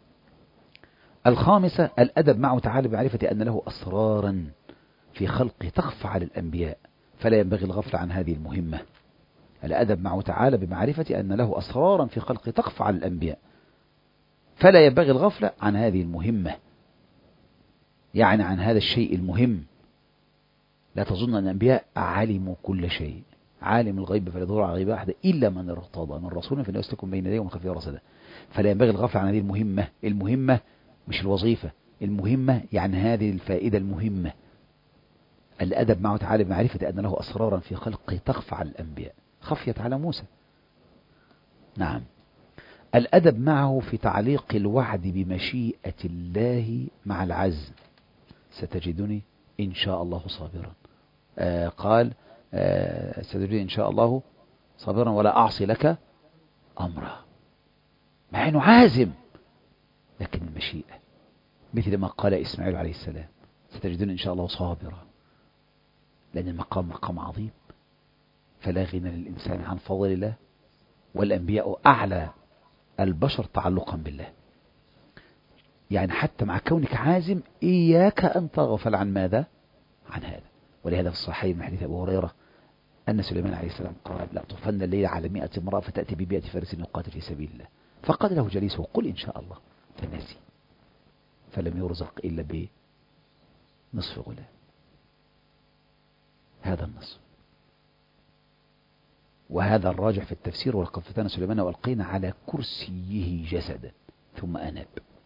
الخامسة الأدب معه تعالى بمعرفة أن له أسرارا في خلقه تخفى على الأنبياء، فلا ينبغي الغفل عن هذه المهمة. الأدب معه تعالى بمعرفة أن له أسرارا في خلقه تخفى على الأنبياء، فلا ينبغي الغفل عن هذه المهمة، يعني عن هذا الشيء المهم. لا تظن أن الأنبياء علموا كل شيء. عالم الغيب فلا يظهر على غيبه أحد إلا من ارتضى من رسول فإنه يسلكم بين يديه ومن خلفه رصدا. فلا ينبغي الغفل عن هذه المهمة. المهمة مش الوظيفة، المهمة يعني هذه الفائدة المهمة. الأدب معه تعالى بمعرفة أن له أسرارا في خلقه تخفى على الأنبياء، خفيت على موسى. نعم. الأدب معه في تعليق الوعد بمشيئة الله مع العزم، ستجدني إن شاء الله صابرا. آه قال آه ستجدني إن شاء الله صابرا ولا أعصي لك أمرا، مع أنه عازم لكن المشيئة، مثل ما قال إسماعيل عليه السلام ستجدني إن شاء الله صابرا، لأن المقام مقام عظيم، فلا غنى للإنسان عن فضل الله، والأنبياء أعلى البشر تعلقا بالله. يعني حتى مع كونك عازم إياك أن تغفل عن ماذا؟ عن هذا. ولهذا في الصحيح من حديث أبو هريرة أن سليمان عليه السلام قال لا طوفن الليل على مئة امرأة فتأتي بمئة فارس يقاتل في سبيل الله، فقال له جليسه قل إن شاء الله فنسي، فلم يرزق إلا بنصف غلام. هذا النصف. وهذا الراجح في التفسير ولقد فتنا سليمان وألقينا على كرسيه جسدا ثم أناب،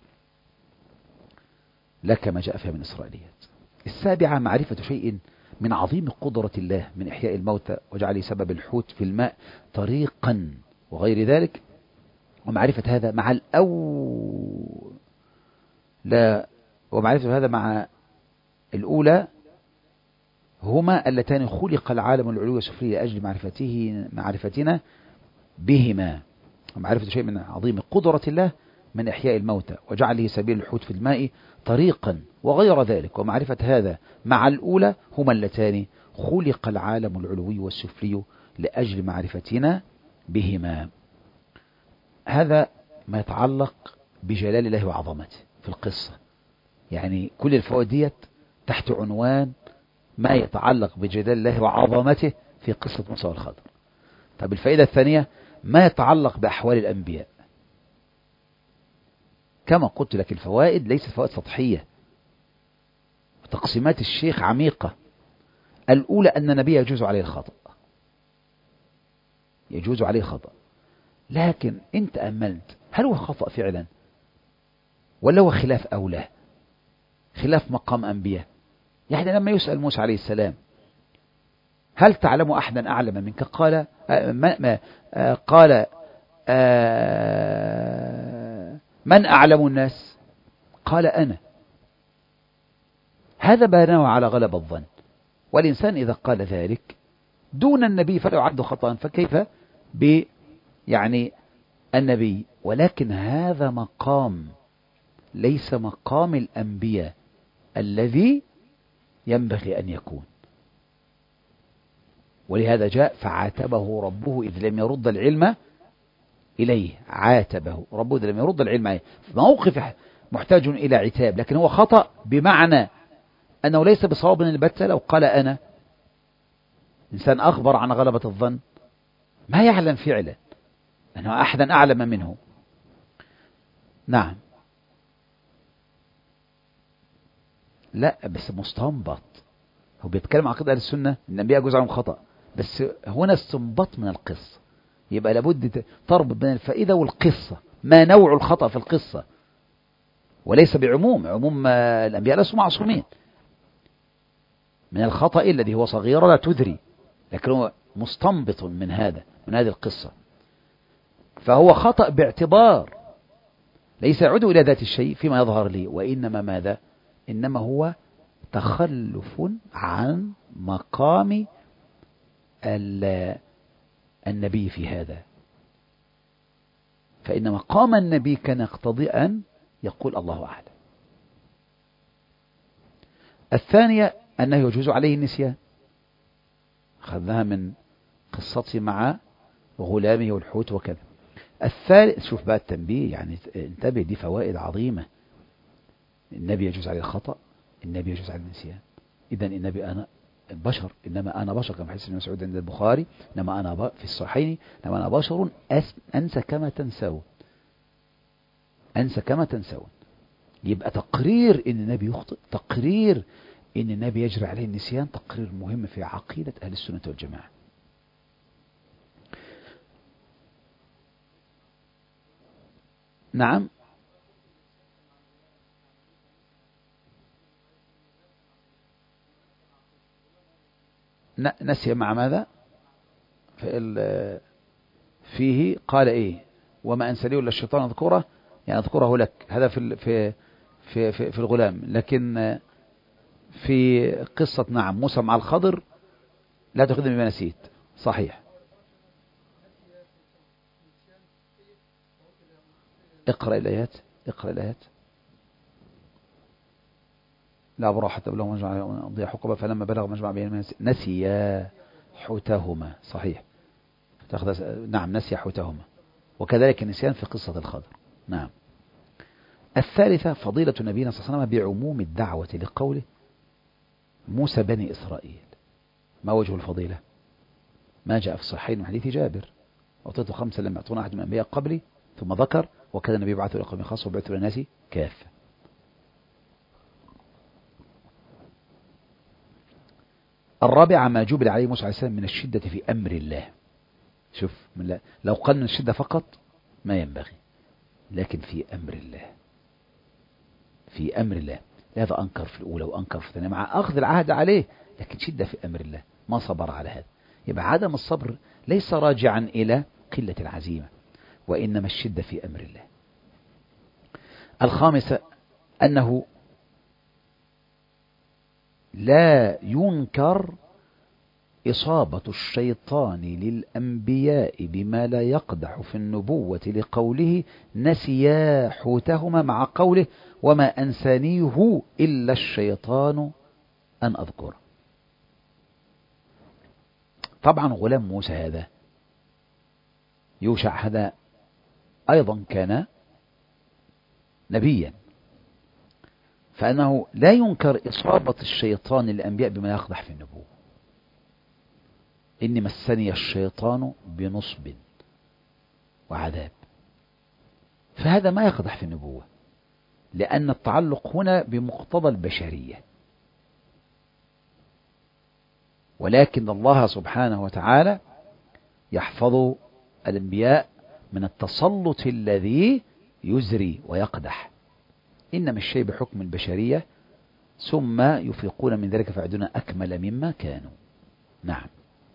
لك ما جاء فيها من إسرائيليات. السابعة معرفة شيء من عظيم قدرة الله من إحياء الموتى وجعله سبب الحوت في الماء طريقا وغير ذلك، ومعرفة هذا مع الأول لا ومعرفة هذا مع الأولى هما اللتان خلق العالم العلوي والسفلي لأجل معرفته معرفتنا بهما. ومعرفة شيء من عظيم قدرة الله من إحياء الموتى وجعله سبيل الحوت في الماء طريقا وغير ذلك، ومعرفة هذا مع الأولى هما اللتان خلق العالم العلوي والسفلي لأجل معرفتنا بهما. هذا ما يتعلق بجلال الله وعظمته في القصة. يعني كل الفوائد ديت تحت عنوان ما يتعلق بجلال الله وعظمته في قصة موسى والخضر. طب الفائدة الثانية ما يتعلق بأحوال الأنبياء. كما قلت لك الفوائد ليست فوائد سطحية، تقسيمات الشيخ عميقة. الأولى أن النبي يجوز عليه الخطأ، يجوز عليه خطأ. لكن إن تأملت هل هو خطأ فعلا ولا هو خلاف أولى، خلاف مقام أنبياء؟ يعني لما يسأل موسى عليه السلام هل تعلم أحدا أعلم منك؟ قال آه ما ما آه قال آه من أعلم الناس؟ قال أنا. هذا بناه على غلب الظن، والإنسان إذا قال ذلك دون النبي فلا يعد خطأ، فكيف ب يعني النبي؟ ولكن هذا مقام ليس مقام الأنبياء الذي ينبغي أن يكون، ولهذا جاء فعاتبه ربه إذ لم يرد العلم إليه. عاتبه ربه إذ لم يرد العلم إليه. موقف محتاج إلى عتاب، لكن هو خطأ بمعنى أنه ليس بصواب البتة. لو قال أنا، إنسان أخبر عن غلبة الظن ما يعلم فعلا أنه أحدا أعلم منه. نعم، لا بس مستنبط. هو بيتكلم عن قضية أهل السنة النبي يجوز عنهم خطأ، بس هنا استنبط من القصة، يبقى لابد تربط بين الفائدة والقصة. ما نوع الخطأ في القصة، وليس بعموم. عموم الأنبياء ليسوا معصومين من الخطأ الذي هو صغير لا تدري، لكن هو مستنبط من هذا من هذه القصة. فهو خطأ باعتبار ليس يعود إلى ذات الشيء فيما يظهر لي، وإنما ماذا؟ إنما هو تخلف عن مقام النبي في هذا. فإن مقام النبي كان يقتضي أن يقول الله أعلم. الثانية أنه يجوز عليه النسيان، أخذناها من قصته مع غلامه والحوت وكذا. الثالث، شوف بقى التنبيه، يعني انتبه، دي فوائد عظيمة. النبي يجوز عليه الخطأ، النبي يجوز عليه النسيان. إذن النبي أنا بشر، إنما أنا بشر كما حديث ابن مسعود عند البخاري، إنما أنا في الصحيحين إنما أنا بشر أنسى كما تنسون، أنسى كما تنسون. يبقى تقرير إن النبي يخطئ، تقرير إن النبي يجري عليه النسيان، تقرير مهم في عقيدة أهل السنة والجماعة. نعم، نسي مع ماذا؟ فيه قال إيه؟ وما أنسليه إلا الشيطان أذكره، يعني أذكره لك. هذا في في في في, في الغلام. لكن في قصة نعم موسى مع الخضر لا تأخذني بما نسيت، صحيح. اقرأ الآيات، اقرأ الآيات. لا أبرح حتى بلغ مجمع ضيع حقبة فلما بلغ مجمع بين نسيا حوتهما، صحيح. نعم نسي حوتهما، وكذلك النسيان في قصة الخضر. نعم. الثالثة فضيلة نبينا صلى الله عليه وسلم بعموم الدعوة لقوله موسى بني إسرائيل. ما وجه الفضيلة؟ ما جاء في الصحيحين من حديث جابر أعطيت خمسة لم يعطونا أحد من الأنبياء قبلي، ثم ذكر وكان النبي يبعث إلى قوم خاصة وبعث إلى الناس كافة. الرابعة ما جبل عليه موسى عليه السلام من الشدة في أمر الله. شوف، من لو قال من الشدة فقط ما ينبغي، لكن في أمر الله، في أمر الله. لهذا أنكر في الأولى وأنكر في الثانية مع أخذ العهد عليه، لكن شدة في أمر الله، ما صبر على هذا. يبقى عدم الصبر ليس راجعا إلى قلة العزيمة، وإنما الشدة في أمر الله. الخامسة أنه لا ينكر إصابة الشيطان للأنبياء بما لا يقدح في النبوة لقوله نسيا حوتهما، مع قوله وما أنسانيه إلا الشيطان أن أذكره. طبعا غلام موسى هذا يوشع هذا أيضا كان نبيا، فأنه لا ينكر إصابة الشيطان للأنبياء بما يقدح في النبوة. إني مسني الشيطان بنصب وعذاب، فهذا ما يقدح في النبوة، لأن التعلق هنا بمقتضى البشرية. ولكن الله سبحانه وتعالى يحفظ الأنبياء من التسلط الذي يزري ويقدح. إنما الشيء بحكم البشرية ثم يفيقون من ذلك فيعودون أكمل مما كانوا. نعم.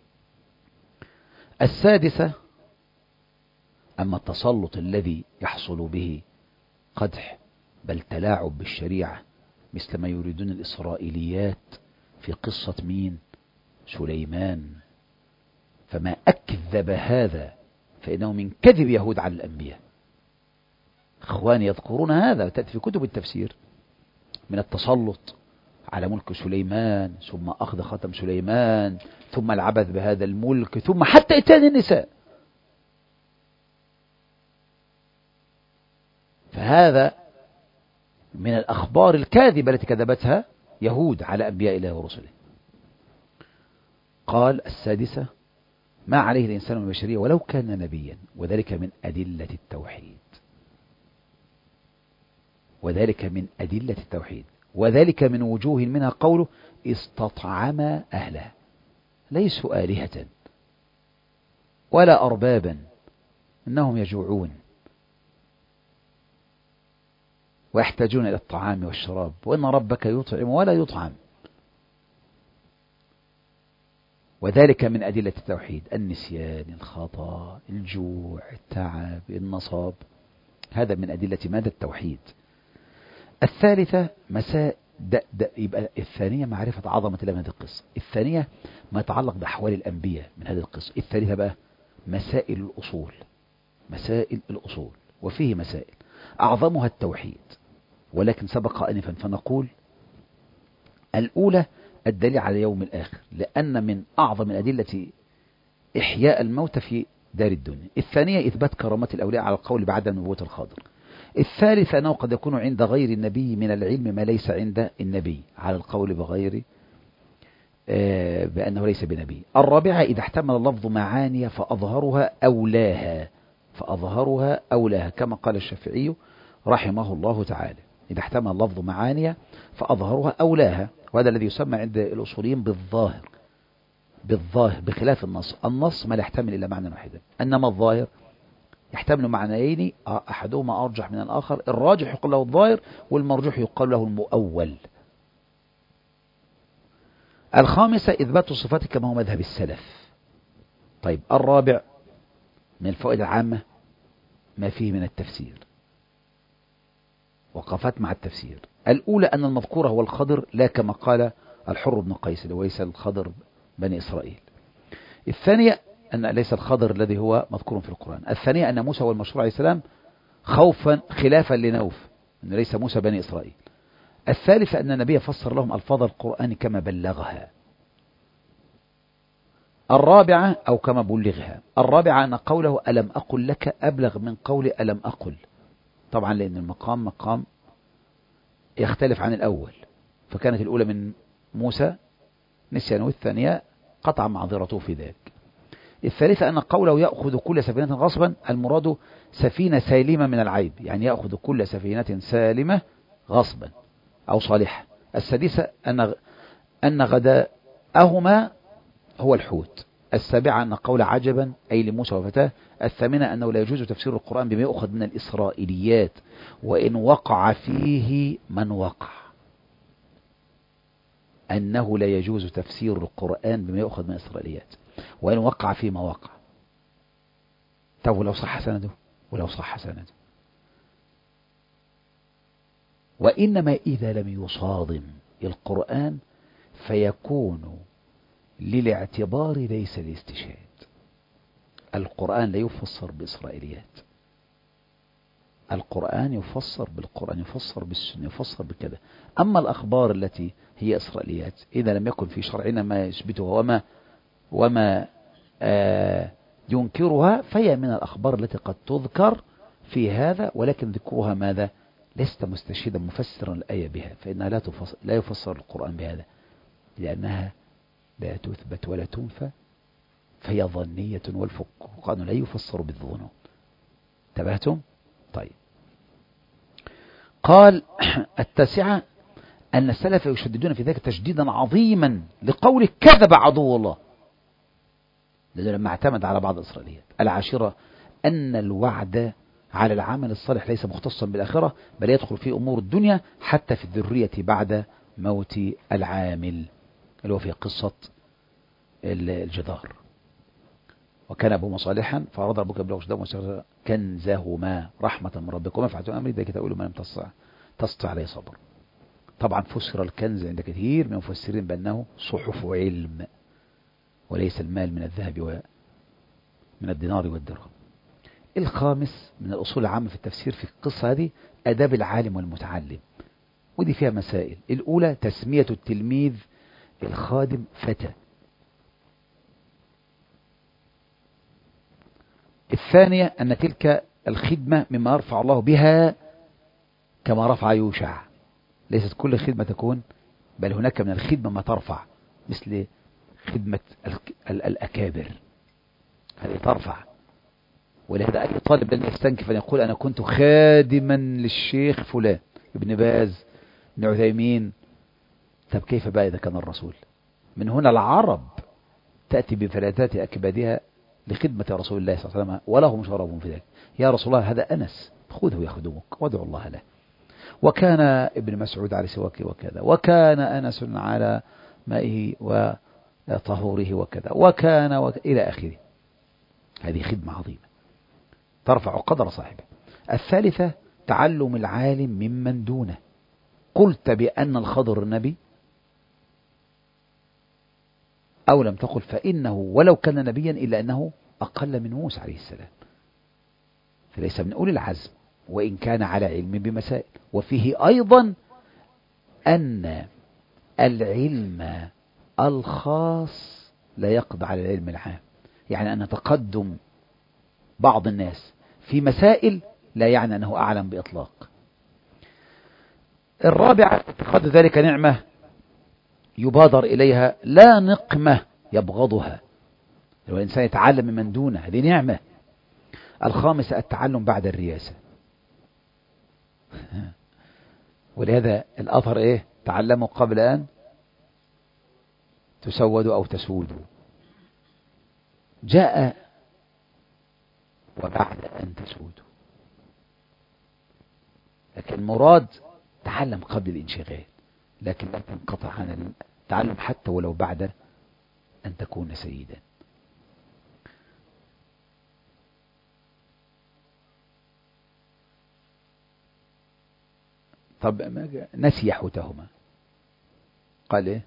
السادسة: أما التسلط الذي يحصل به قدح بل تلاعب بالشريعة مثل ما يريدون الإسرائيليات في قصة مين؟ سليمان. فما أكذب هذا فإنه من كذب يهود على الأنبياء. إخواني يذكرون هذا وتأتي في كتب التفسير من التسلط على ملك سليمان ثم أخذ ختم سليمان ثم العبث بهذا الملك ثم حتى إتيان النساء. فهذا من الأخبار الكاذبة التي كذبتها يهود على أنبياء الله ورسله. قال: السادسة: ما عليه الإنسان من البشرية ولو كان نبيا، وذلك من أدلة التوحيد. وذلك من أدلة التوحيد وذلك من وجوه منها قوله: استطعم أهلها، ليسوا آلهة ولا أربابا إنهم يجوعون ويحتاجون إلى الطعام والشراب وإن ربك يطعم ولا يطعم. وذلك من أدلة التوحيد: النسيان، الخطأ، الجوع، التعب، النصاب. هذا من أدلة ماذا؟ التوحيد. الثالثة مساء د... د... يبقى الثانية معرفة عظمة الله من هذه القصة. الثانية ما يتعلق بأحوال الأنبياء من هذه القصة. الثالثة بقى مسائل الأصول. مسائل الأصول وفيه مسائل أعظمها التوحيد، ولكن سبق أنفا فنقول: الأولى الدليل على يوم الآخر، لأن من أعظم الأدلة إحياء الموت في دار الدنيا. الثانية إثبات كرامات الأولياء على القول بعد نبوة الخضر. الثالث أنه قد يكون عند غير النبي من العلم ما ليس عند النبي على القول بغير آه بأنه ليس بنبي. الرابعة إذا احتمل اللفظ معاني فأظهرها أولاها فأظهرها أولاها كما قال الشافعي رحمه الله تعالى: إذا احتمل اللفظ معاني فأظهرها أولاها. وهذا الذي يسمى عند الأصوليين بالظاهر. بالظاهر بخلاف النص. النص ما لا يحتمل إلا معنى واحدا، أنما الظاهر يحتمل معنيين أحدهما أرجح من الآخر. الراجح يقال له الظاهر والمرجوح يقال له المؤول. الخامسة إثبات الصفات كما هو مذهب السلف. طيب الرابع من الفوائد العامة ما فيه من التفسير، وقفات مع التفسير. الأولى أن المذكور هو الخضر لا كما قال الحر بن قيس وليس الخضر بني إسرائيل. الثانية أن ليس الخضر الذي هو مذكور في القرآن. الثانية أن موسى والمشروع عليه السلام خوفا خلافا لنوف أنه ليس موسى بني إسرائيل. الثالثة أن النبي فسر لهم ألفاظ القرآن كما بلغها. الرابعة أو كما بلغها. الرابعة أن قوله ألم أقل لك أبلغ من قول ألم أقل، طبعا لأن المقام مقام يختلف عن الأول، فكانت الأولى من موسى نسيان والثانية قطع معذرته في ذلك. الثالثة أن قوله يأخذ كل سفينة غصبا المراد سفينة سالمة من العيب، يعني يأخذ كل سفينة سالمة غصبا أو صالحة. السادسة أن أن غداءهما هو الحوت. السابعة أن قول عجبا أي لموسى وفتاه. الثامنة أنه لا يجوز تفسير القرآن بما يؤخذ من الإسرائيليات وإن وقع فيه من وقع. أنه لا يجوز تفسير القرآن بما يؤخذ من الإسرائيليات وإن وقع فيه ما وقع. طب ولو صح سنده ولو صح سنده. وإنما إذا لم يصادم القرآن فيكون للاعتبار ليس الاستشهاد. القرآن لا يفسر بإسرائيليات. القرآن يفسر بالقرآن، يفسر بالسنة، يفسر بكذا. أما الأخبار التي هي إسرائيليات إذا لم يكن في شرعنا ما يثبتها وما وما آه ينكرها فهي من الأخبار التي قد تذكر في هذا، ولكن ذكرها ماذا؟ لست مستشهدا مفسرا الآية بها، فإنها لا تفسر لا يفسر القرآن بهذا لأنها لا تثبت ولا تنفى، فهي ظنية والفقهاء لا يفسر بالظنون. انتبهتم؟ طيب. قال التاسعة أن السلف يشددون في ذلك تشديدا عظيما لقول كذب عدو الله. لأنه لما اعتمد على بعض الإسرائيليات. العاشرة أن الوعد على العمل الصالح ليس مختصا بالآخرة، بل يدخل في أمور الدنيا حتى في الذرية بعد موت العامل، اللي هو في قصة الجدار. وكان أبوهما صالحا فأراد ربك بلغ أشدهما واستغفر كنزهما رحمة من ربك وما فعلت أمري ذلك تأويل ما لم تستطع تستطع عليه صبر. طبعا فسر الكنز عند كثير من المفسرين بأنه صحف علم، وليس المال من الذهب ومن الدينار والدرهم. الخامس من الأصول العامة في التفسير في القصة هذه أداب العالم والمتعلم، ودي فيها مسائل. الأولى تسمية التلميذ الخادم فتى. الثانية أن تلك الخدمة مما يرفع الله بها كما رفع يوشع. ليست كل خدمة تكون، بل هناك من الخدمة ما ترفع، مثل خدمة الأكابر، هذه ترفع. ولهذا أي طالب لن يستنكف أن يقول أنا كنت خادما للشيخ فلان ابن باز ابن عثيمين. طب كيف بقى إذا كان الرسول؟ من هنا العرب تأتي بفلاتات أكبادها لخدمة رسول الله صلى الله عليه وسلم، ولهم شرف في ذلك. يا رسول الله هذا أنس خذه يخدمك وادعو الله له. وكان ابن مسعود على سواك وكذا، وكان أنس على مائه وطهوره وكذا، وكان وك... إلى آخره. هذه خدمة عظيمة ترفع قدر صاحبه. الثالثة تعلم العالم ممن دونه. قلت بأن الخضر النبي أو لم تقل فإنه ولو كان نبيا إلا أنه أقل من موسى عليه السلام، فليس من أولي العزم وإن كان على علم بمسائل. وفيه أيضا أن العلم الخاص لا يقضي على العلم العام، يعني أن تقدم بعض الناس في مسائل لا يعني أنه أعلم بإطلاق. الرابعة اتخاذ ذلك نعمة يبادر إليها لا نقمة يبغضها، لو الإنسان يتعلم من دونه هذه نعمة. الخامسة التعلم بعد الرياسة، ولهذا الأثر إيه؟ تعلموا قبل أن تسودوا أو تسودوا. جاء وبعد أن تسودوا، لكن المراد تعلم قبل الانشغال، لكن لا تنقطع عن التعلم حتى ولو بعد أن تكون سيدا. طب نسي حوتهما قال إيه؟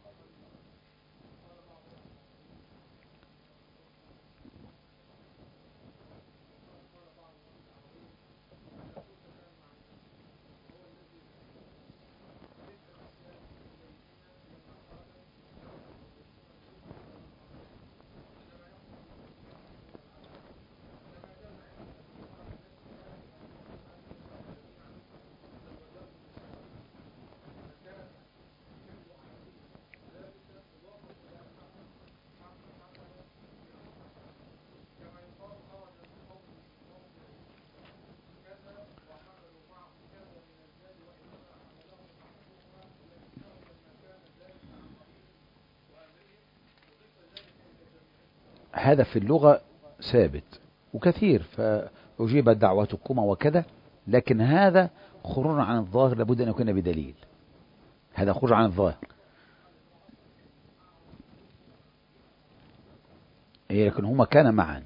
هذا في اللغة ثابت وكثير، فأجيبت دعوتكما وكذا، لكن هذا خروج عن الظاهر لابد أن يكون بدليل. هذا خروج عن الظاهر، لكن هما كان معا.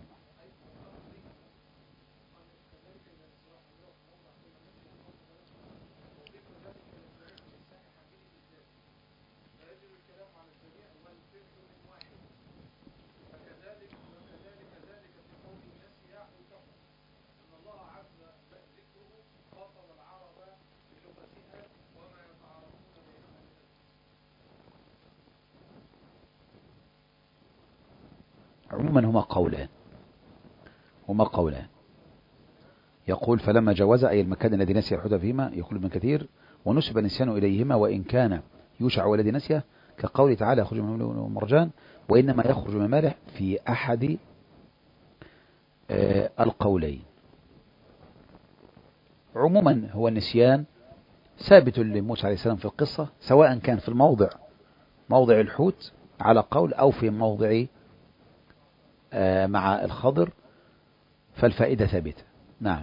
عموما هما قولان هما قولان يقول فلما جوز أي المكان الذي نسي الحوت فيهما، يقول ابن كثير ونسب النسيان إليهما وإن كان يوشع والذي نسيه، كقوله تعالى يخرج من المرجان، وإنما يخرج من المالح في أحد آه القولين. عموما هو النسيان ثابت لموسى عليه السلام في القصة، سواء كان في الموضع موضع الحوت على قول أو في موضع مع الخضر فالفائدة ثابتة. نعم.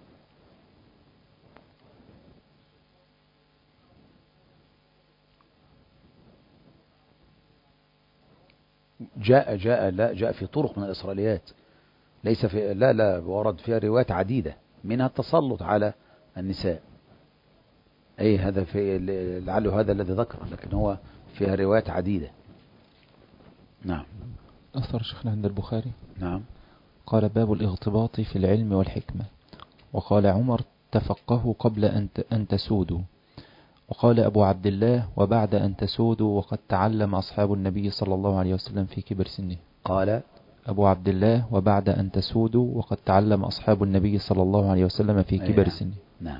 جاء جاء لا جاء في طرق من الإسرائيليات، ليس في لا لا ورد فيها روايات عديدة منها التسلط على النساء. أي هذا في لعله هذا الذي ذكره، لكن هو فيها روايات عديدة. نعم. أثر شيخنا عند البخاري. نعم. قال باب الاغتباط في العلم والحكمة. وقال عمر تفقهوا قبل أن تسودوا. وقال أبو عبد الله وبعد أن تسودوا وقد تعلم أصحاب النبي صلى الله عليه وسلم في كبر سنه. قال أبو عبد الله وبعد أن تسودوا وقد تعلم أصحاب النبي صلى الله عليه وسلم في كبر سنه. نعم.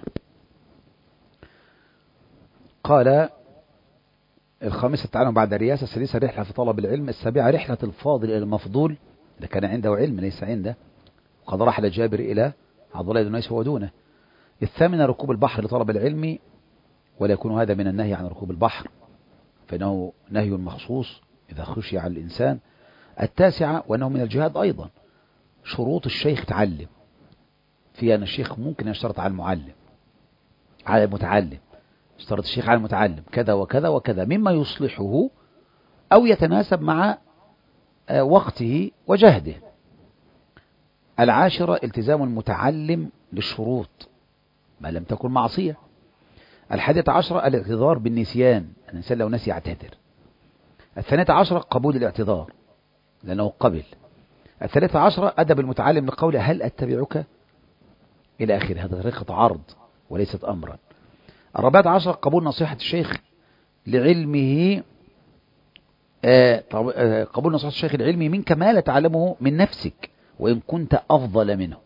قال الخامسة التعلم بعد الرياسة، السادسة رحلة في طلب العلم، السابعة رحلة الفاضل إلى المفضول إذا كان عنده علم ليس عنده، وقد رحل جابر إلى عبد الله بن قيس ودونه. الثامنة ركوب البحر لطلب العلم، ولا يكون هذا من النهي عن ركوب البحر فإنه نهي مخصوص إذا خشي على الإنسان. التاسعة وأنه من الجهاد أيضا، شروط الشيخ تعلم في أن الشيخ ممكن يشترط على المعلم على المتعلم، اشترط الشيخ على المتعلم كذا وكذا وكذا مما يصلحه أو يتناسب مع وقته وجهده. العاشرة التزام المتعلم للشروط ما لم تكن معصية. الحادية عشرة الاعتذار بالنسيان، الإنسان لو نسي يعتذر. الثانية عشرة قبول الاعتذار لأنه قبل. الثالثة عشرة أدب المتعلم لقوله هل أتبعك إلى آخر، هذا طريقة عرض وليست أمرا. الرابعة عشرة قبول نصيحة الشيخ لعلمه، آه قبول نصيحة الشيخ لعلمه منك ما لا تعلمه من نفسك وإن كنت أفضل منه،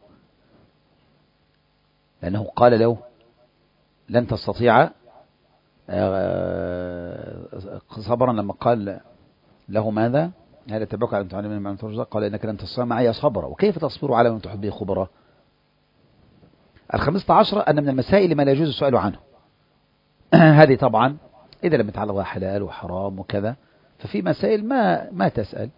لأنه قال له لن تستطيع صبرا لما قال له ماذا هل أتبعك على أن تعلمني ما لم ترجى، قال إنك لن تستطيع معي صبرا وكيف تصبر على من تحب به خبرا. الخامسة عشرة أن من المسائل ما لا يجوز السؤال عنه هذه طبعا إذا لم يتعلق حلال وحرام وكذا ففي مسائل ما ما تسأل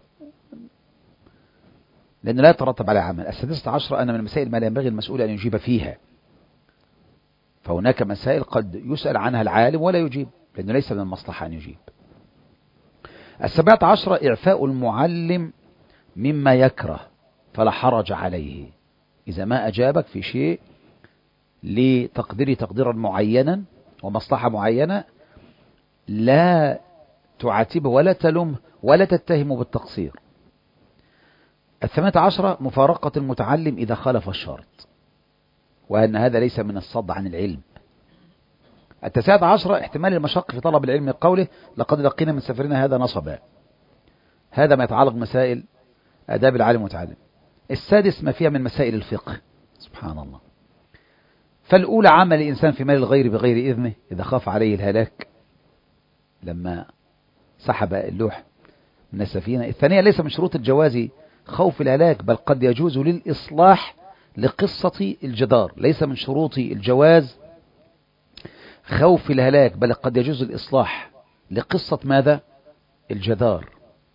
لأنه لا يترتب على عمل. السادسة عشرة أن من المسائل ما لا ينبغي المسؤول أن يجيب فيها، فهناك مسائل قد يسأل عنها العالم ولا يجيب لأنه ليس من المصلحة أن يجيب. السابعة عشرة إعفاء المعلم مما يكره فلا حرج عليه، إذا ما أجابك في شيء لتقدير تقديرا معينا ومصلحة معينة لا تعاتبه ولا تلوم ولا تتهم بالتقصير. الثامنة عشرة مفارقة المتعلم إذا خالف الشرط، وأن هذا ليس من الصد عن العلم. التاسعة عشرة احتمال المشق في طلب العلم قوله لقد لقينا من سفرنا هذا نصبا، هذا ما يتعلق مسائل آداب العالم والمتعلم. السادس ما فيها من مسائل الفقه، سبحان الله. فالأولى عمل الإنسان في مال الغير بغير إذنه إذا خاف عليه الهلاك لما سحب اللوح من السفينة. الثانية ليس من شروط الجواز خوف الهلاك بل قد يجوز للإصلاح لقصة الجدار، ليس من شروط الجواز خوف الهلاك بل قد يجوز الإصلاح لقصة ماذا؟ الجدار،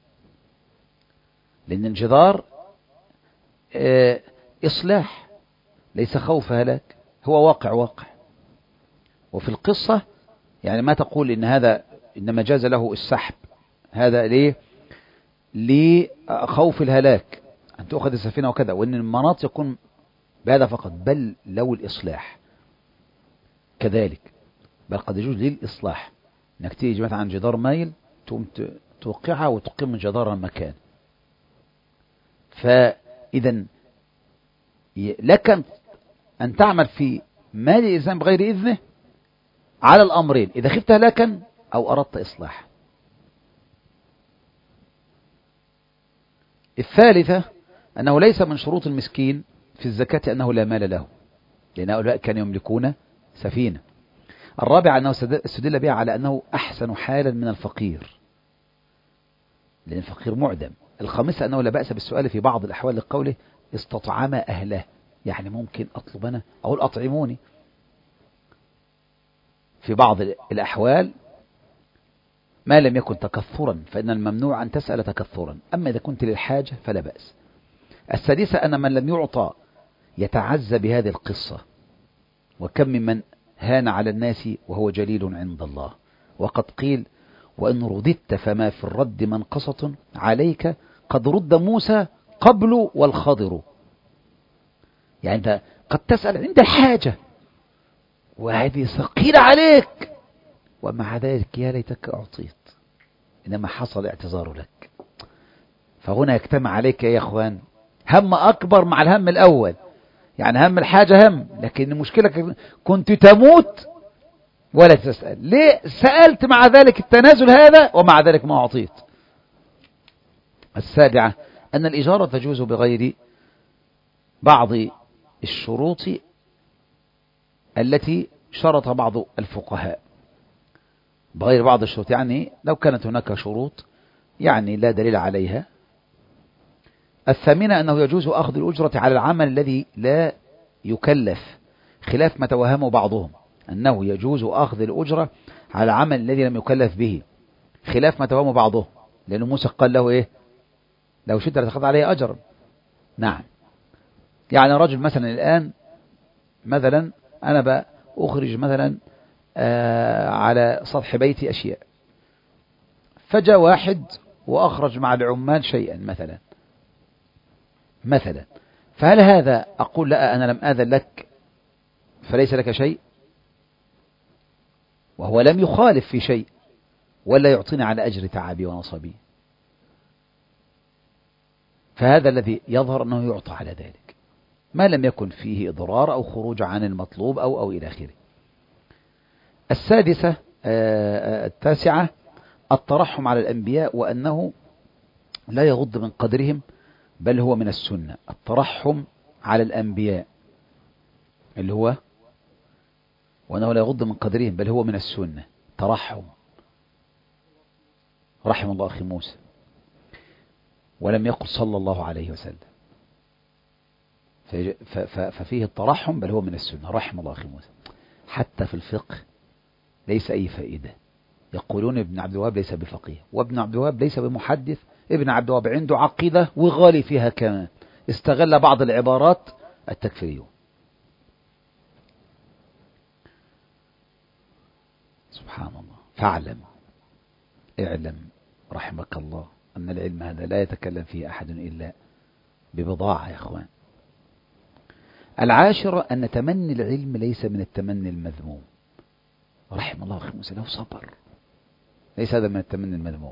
لأن الجدار اه إصلاح ليس خوف هلاك، هو واقع واقع. وفي القصة يعني ما تقول إن هذا إنما جاز له السحب، هذا ليه؟ لخوف الهلاك أن تأخذ السفينة وكذا، وإن المناط يكون بهذا فقط، بل لو الإصلاح كذلك، بل قد يجوز للإصلاح إنك تيجي مثلا عن جدار مايل تقوم توقعها وتقيم من جدار المكان. فإذا لك أن تعمل في مال الإنسان بغير إذنه على الأمرين، إذا خفت هلاكا أو أردت إصلاح. الثالثة أنه ليس من شروط المسكين في الزكاة أنه لا مال له، لأن هؤلاء كانوا يملكون سفينة. الرابع أنه استدل بها على أنه أحسن حالا من الفقير لأن الفقير معدم. الخامسة أنه لا بأس بالسؤال في بعض الأحوال لقوله استطعم أهله، يعني ممكن أطلب أنا أقول أطعموني في بعض الأحوال ما لم يكن تكثرا، فإن الممنوع أن تسأل تكثرا، أما إذا كنت للحاجة فلا بأس. السادسة أن من لم يعطى يتعزى بهذه القصة، وكم ممن هان على الناس وهو جليل عند الله. وقد قيل: وإن رددت فما في الرد منقصة عليك، قد رد موسى قبل والخضر. يعني أنت قد تسأل عند الحاجة وهذه ثقيلة عليك، ومع ذلك يا ليتك أعطيت، إنما حصل اعتذار لك. فهنا يجتمع عليك يا أخوان هم أكبر مع الهم الأول. يعني هم الحاجة هم، لكن المشكلة كنت تموت ولا تسأل. ليه سألت مع ذلك التنازل هذا ومع ذلك ما أعطيت؟ السابعة أن الإجارة تجوز بغير بعض الشروط التي شرط بعض الفقهاء. بغير بعض الشروط يعني لو كانت هناك شروط يعني لا دليل عليها. الثامنة أنه يجوز أخذ الأجرة على العمل الذي لا يكلف، خلاف ما توهمه بعضهم أنه يجوز أخذ الأجرة على العمل الذي لم يكلف به، خلاف ما توهمه بعضهم، لأنه موسى قال له إيه؟ لو شئت لتأخذ عليه أجرا. نعم، يعني رجل مثلا الآن مثلا أنا بأخرج مثلا آه على سطح بيتي أشياء، فجاء واحد وأخرج مع العمال شيئا مثلا مثلا فهل هذا أقول لا أنا لم آذن لك فليس لك شيء، وهو لم يخالف في شيء، ولا يعطيني على أجر تعبي ونصبي؟ فهذا الذي يظهر أنه يعطى على ذلك ما لم يكن فيه إضرار أو خروج عن المطلوب أو أو إلى آخره. السادسة آه التاسعة الترحم على الأنبياء، وأنه لا يغض من قدرهم بل هو من السنة. الترحم على الأنبياء اللي هو وأنه لا يغض من قدرهم بل هو من السنة. ترحم، رحم الله أخي موسى، ولم يقل صلى الله عليه وسلم، ففيه الترحم بل هو من السنة. رحم الله أخي موسى. حتى في الفقه ليس أي فائدة. يقولون ابن عبد الوهاب ليس بفقيه، وابن عبد الوهاب ليس بمحدث. ابن عبد الوهاب عنده عقيدة وغالي فيها كمان، استغل بعض العبارات التكفيرية. سبحان الله. فاعلم اعلم رحمك الله أن العلم هذا لا يتكلم فيه أحد إلا ببضاعة يا أخوان. العاشرة أن تمني العلم ليس من التمني المذموم. رحم الله أخي موسى لو صبر، ليس هذا من التمني المذموم.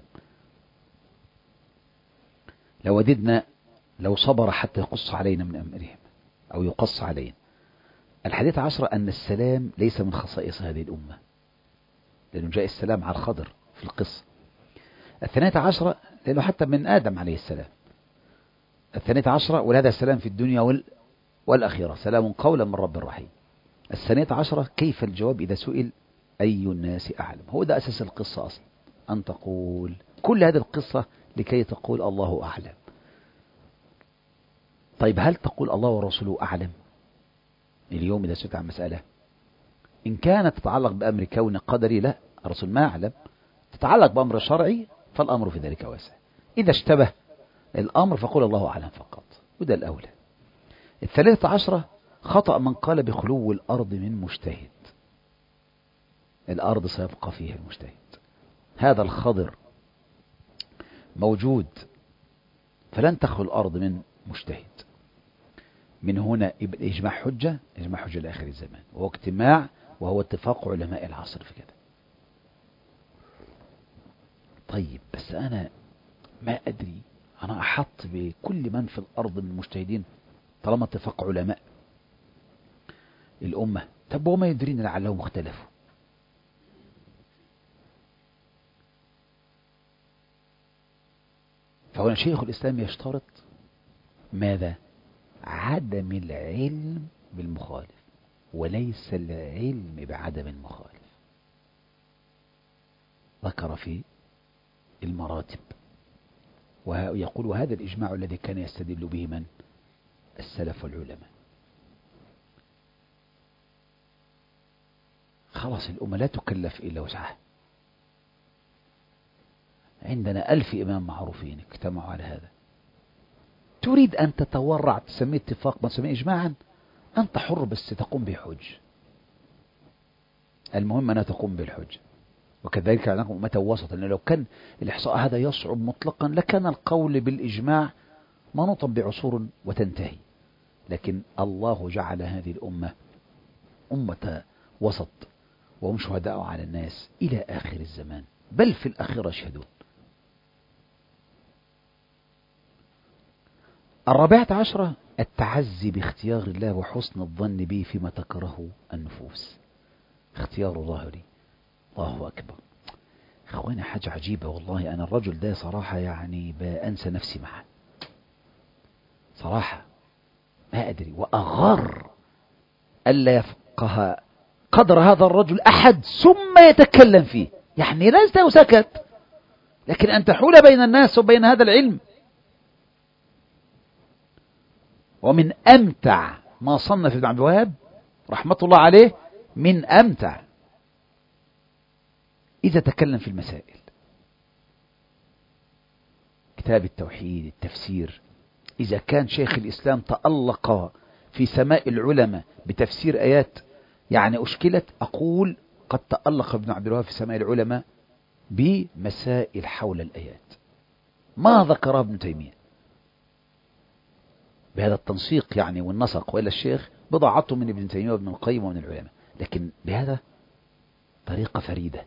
لو وددنا لو صبر حتى يقص علينا من أمرهم أو يقص علينا. الحادية عشرة أن السلام ليس من خصائص هذه الأمة، لأنه جاء السلام على الخضر في القصة. الثانية عشرة لأنه حتى من آدم عليه السلام. الثانية عشرة ولهذا السلام في الدنيا وال والأخيرة، سلام قولا من رب رحيم. الثانية عشرة كيف الجواب إذا سئل أي الناس أعلم. هو ده أساس القصة أصلا، أن تقول كل هذه القصة لكي تقول الله أعلم. طيب هل تقول الله ورسوله أعلم اليوم إذا سئلت عن مسألة؟ إن كانت تتعلق بأمر كون قدري لا، الرسول ما أعلم. تتعلق بأمر شرعي فالأمر في ذلك واسع. إذا اشتبه الأمر فقول الله أعلم فقط، وده الأولى. الثالثة عشرة خطأ من قال بخلو الأرض من مجتهد. الأرض سيبقى فيها المجتهد. هذا الخضر موجود، فلن تخلو الأرض من مجتهد. من هنا إجماع حجة، إجماع حجة لآخر الزمان، وهو اجتماع وهو اتفاق علماء العصر في كده. طيب بس أنا ما أدري، أنا أحط بكل من في الأرض من المجتهدين طالما اتفاق علماء الأمة. طب وما يدرين لعلهم اختلفوا؟ فهنا شيخ الإسلام يشترط ماذا؟ عدم العلم بالمخالف، وليس العلم بعدم المخالف. ذكر في المراتب ويقول وهذا الإجماع الذي كان يستدل به من؟ السلف والعلماء. خلاص الأمة لا تكلف إلا وسعها. عندنا ألف إمام معروفين اجتمعوا على هذا. تريد أن تتورع تسميه اتفاق ما تسميه إجماعا، أنت حر بس تقوم بحج. المهم أنها تقوم بالحج. وكذلك نحن أمة وسط، لأن لو كان الإحصاء هذا يصعب مطلقا لكان القول بالإجماع منوطا بعصور وتنتهي. لكن الله جعل هذه الأمة أمة وسط، وهم شهداء على الناس إلى آخر الزمان، بل في الآخرة يشهدون. الرابعة عشرة التعزي باختيار الله وحسن الظن به فيما تكره النفوس. اختيار الله لي، الله أكبر. إخواني حاجة عجيبة والله. أنا الرجل ده صراحة يعني بأنسى نفسي معه صراحة، ما أدري. وأغار ألا يفقه قدر هذا الرجل أحد ثم يتكلم فيه. يعني لست وسكت، لكن أن تحول بين الناس وبين هذا العلم. ومن أمتع ما صنف ابن عبد الوهاب رحمة الله عليه، من أمتع إذا تكلم في المسائل، كتاب التوحيد، التفسير. إذا كان شيخ الإسلام تألق في سماء العلماء بتفسير آيات يعني أشكلت، أقول قد تألق ابن عبد الوهاب في سماء العلماء بمسائل حول الآيات ما ذكره ابن تيمية بهذا التنسيق يعني والنسق. وإلا الشيخ بضاعته من ابن تيمية وابن القيم ومن العلماء، لكن بهذا طريقة فريدة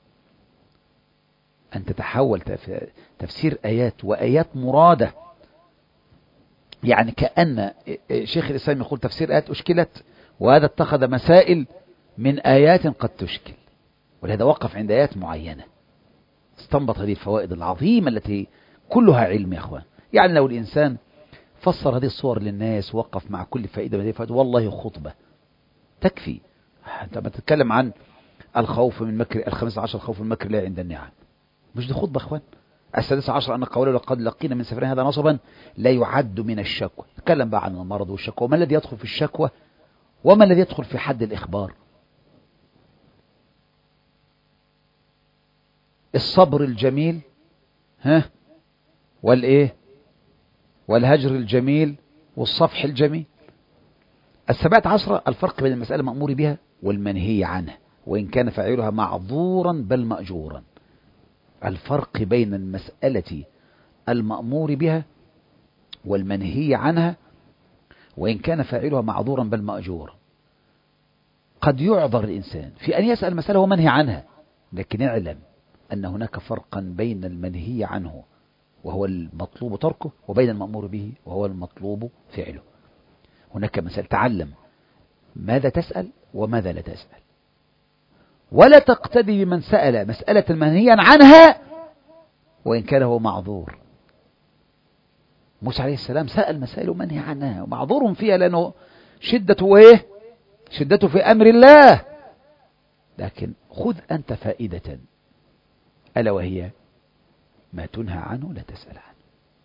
أن تتحول تفسير آيات وآيات مرادة. يعني كأن شيخ الإسلام يقول تفسير آيات أشكلت، وهذا اتخذ مسائل من آيات قد تشكل، ولهذا وقف عند آيات معينة استنبط هذه الفوائد العظيمة التي كلها علم يا أخوان. يعني لو الإنسان فسر هذه الصور للناس ووقف مع كل فائدة من هذه الفائدة والله خطبة تكفي. أنت ما تتكلم عن الخوف من مكر الخامس عشر، خوف من مكر الله عند النعم، مش دي خطبة أخوان. السادس عشر أن قوله لقد لقينا من سفرنا هذا نصبا لا يعد من الشكوى. تكلم بقى عن المرض والشكوى، وما الذي يدخل في الشكوى وما الذي يدخل في حد الإخبار. الصبر الجميل ها والإيه والهجر الجميل والصفح الجميل. السبعة عشر الفرق بين المسألة المأمور بها والمنهي عنها وإن كان فاعلها معذورا بل مأجورا. الفرق بين المسألة المأمور بها والمنهي عنها وإن كان فاعلها معذورا بل مأجورا. قد يعذر الإنسان في أن يسأل مسألة ومنهي عنها، لكن اعلم أن هناك فرقا بين المنهي عنه وهو المطلوب تركه وبين المأمور به وهو المطلوب فعله. هناك مسألة، تعلم ماذا تسأل وماذا لا تسأل، ولا تقتدي بمن سأل مسألة منهيا عنها وإن كان هو معذور. موسى عليه السلام سأل مسائل منهي عنها ومعذور فيها لأنه شدته وإيه شدته في أمر الله، لكن خذ أنت فائدة ألا وهي ما تنهى عنه لا تسأل عنه.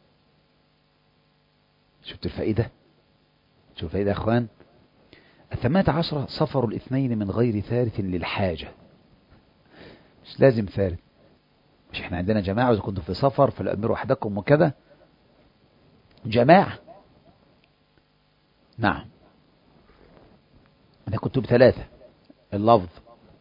شفت الفائدة؟ شوف الفائدة يا أخوان. الثمانية عشرة سفر الاثنين من غير ثالث للحاجة. مش لازم ثالث، مش احنا عندنا جماعة وإذا كنتم في سفر فلأمروا أحدكم وكذا جماعة. نعم أنا كنت بثلاثة اللفظ.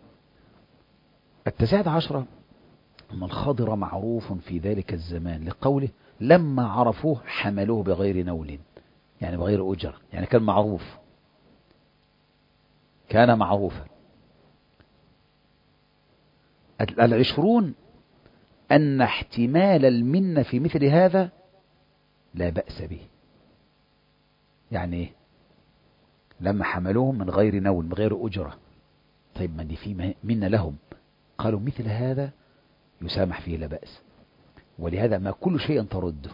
التاسعة عشرة أن الخضر معروف في ذلك الزمان لقوله لما عرفوه حملوه بغير نول، يعني بغير أجرة، يعني كان معروف، كان معروفا. العشرون أن احتمال المنة في مثل هذا لا بأس به. يعني لما حملوهم من غير نول من غير أجرة، طيب من دي في منة لهم، قالوا مثل هذا يسامح فيه لا بأس. ولهذا ما كل شيء ترده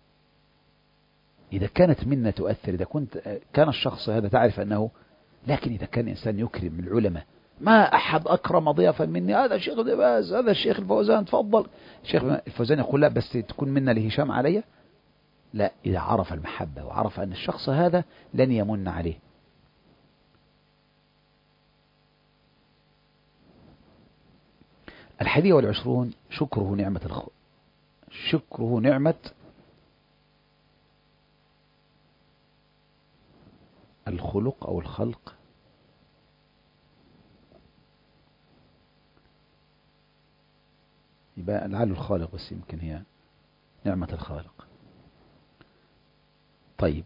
إذا كانت منة تؤثر، إذا كنت كان الشخص هذا تعرف أنه، لكن إذا كان إنسان يكرم العلماء، ما أحد أكرم ضيافا مني، هذا الشيخ ابن باز، هذا الشيخ الفوزان، تفضل. الشيخ الفوزان يقول لا بس تكون منا لهشام علي، لا، إذا عرف المحبة وعرف أن الشخص هذا لن يمن عليه. الحادية والعشرون شكره نعمة شكره نعمة الخلق أو الخلق. يبقى لعله الخالق، بس يمكن هي نعمة الخالق. طيب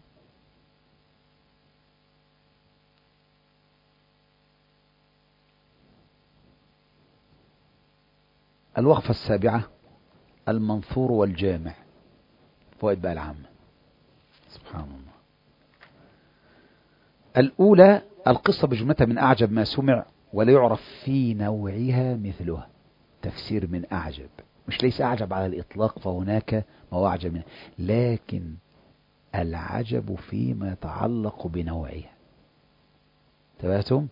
الوقفة السابعة المنثور والجامع، فوائد بقى العامة. سبحان الله. الأولى القصة بجملتها من أعجب ما سمع ولا يعرف في نوعها مثلها. تفسير من أعجب، مش ليس أعجب على الإطلاق، فهناك ما هو أعجب منه، لكن العجب فيما يتعلق بنوعها. تبعتم؟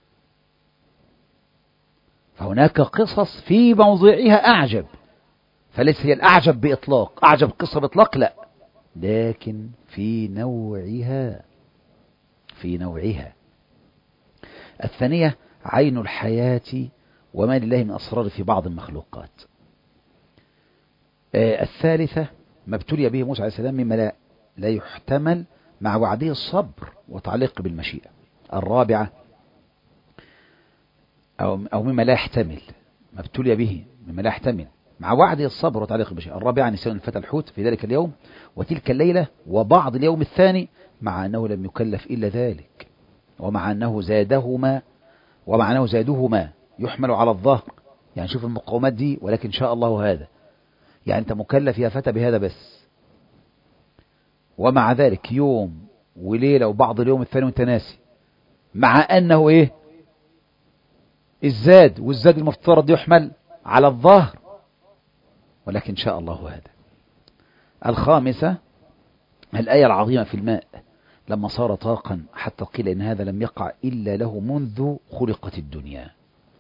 فهناك قصص في موضوعها أعجب، فليس هي الأعجب بإطلاق، أعجب قصة بإطلاق لا، لكن في نوعها، في نوعها. الثانية عين الحياة وما لله من أسرار في بعض المخلوقات. آه الثالثة ما ابتلي به موسى عليه السلام مما لا, لا يحتمل مع وعده الصبر وتعليق بالمشيئة. الرابعة أو, أو مما لا يحتمل، ما ابتلي به مما لا يحتمل مع وعده الصبر وتعليق بالمشيئة. الرابعة نسيان الفتى الحوت في ذلك اليوم وتلك الليلة وبعض اليوم الثاني، مع أنه لم يكلف إلا ذلك، ومع أنه زادهما ومع أنه زادهما يحمل على الظهر. يعني شوف المقاومات دي، ولكن شاء الله هذا، يعني أنت مكلف يا فتى بهذا بس، ومع ذلك يوم وليلة وبعض اليوم الثاني وانت ناسي، مع أنه إيه الزاد، والزاد المفترض يحمل على الظهر، ولكن شاء الله هذا. الخامسة الآية العظيمة في الماء لما صار طاقا حتى قيل إن هذا لم يقع إلا له منذ خلقت الدنيا.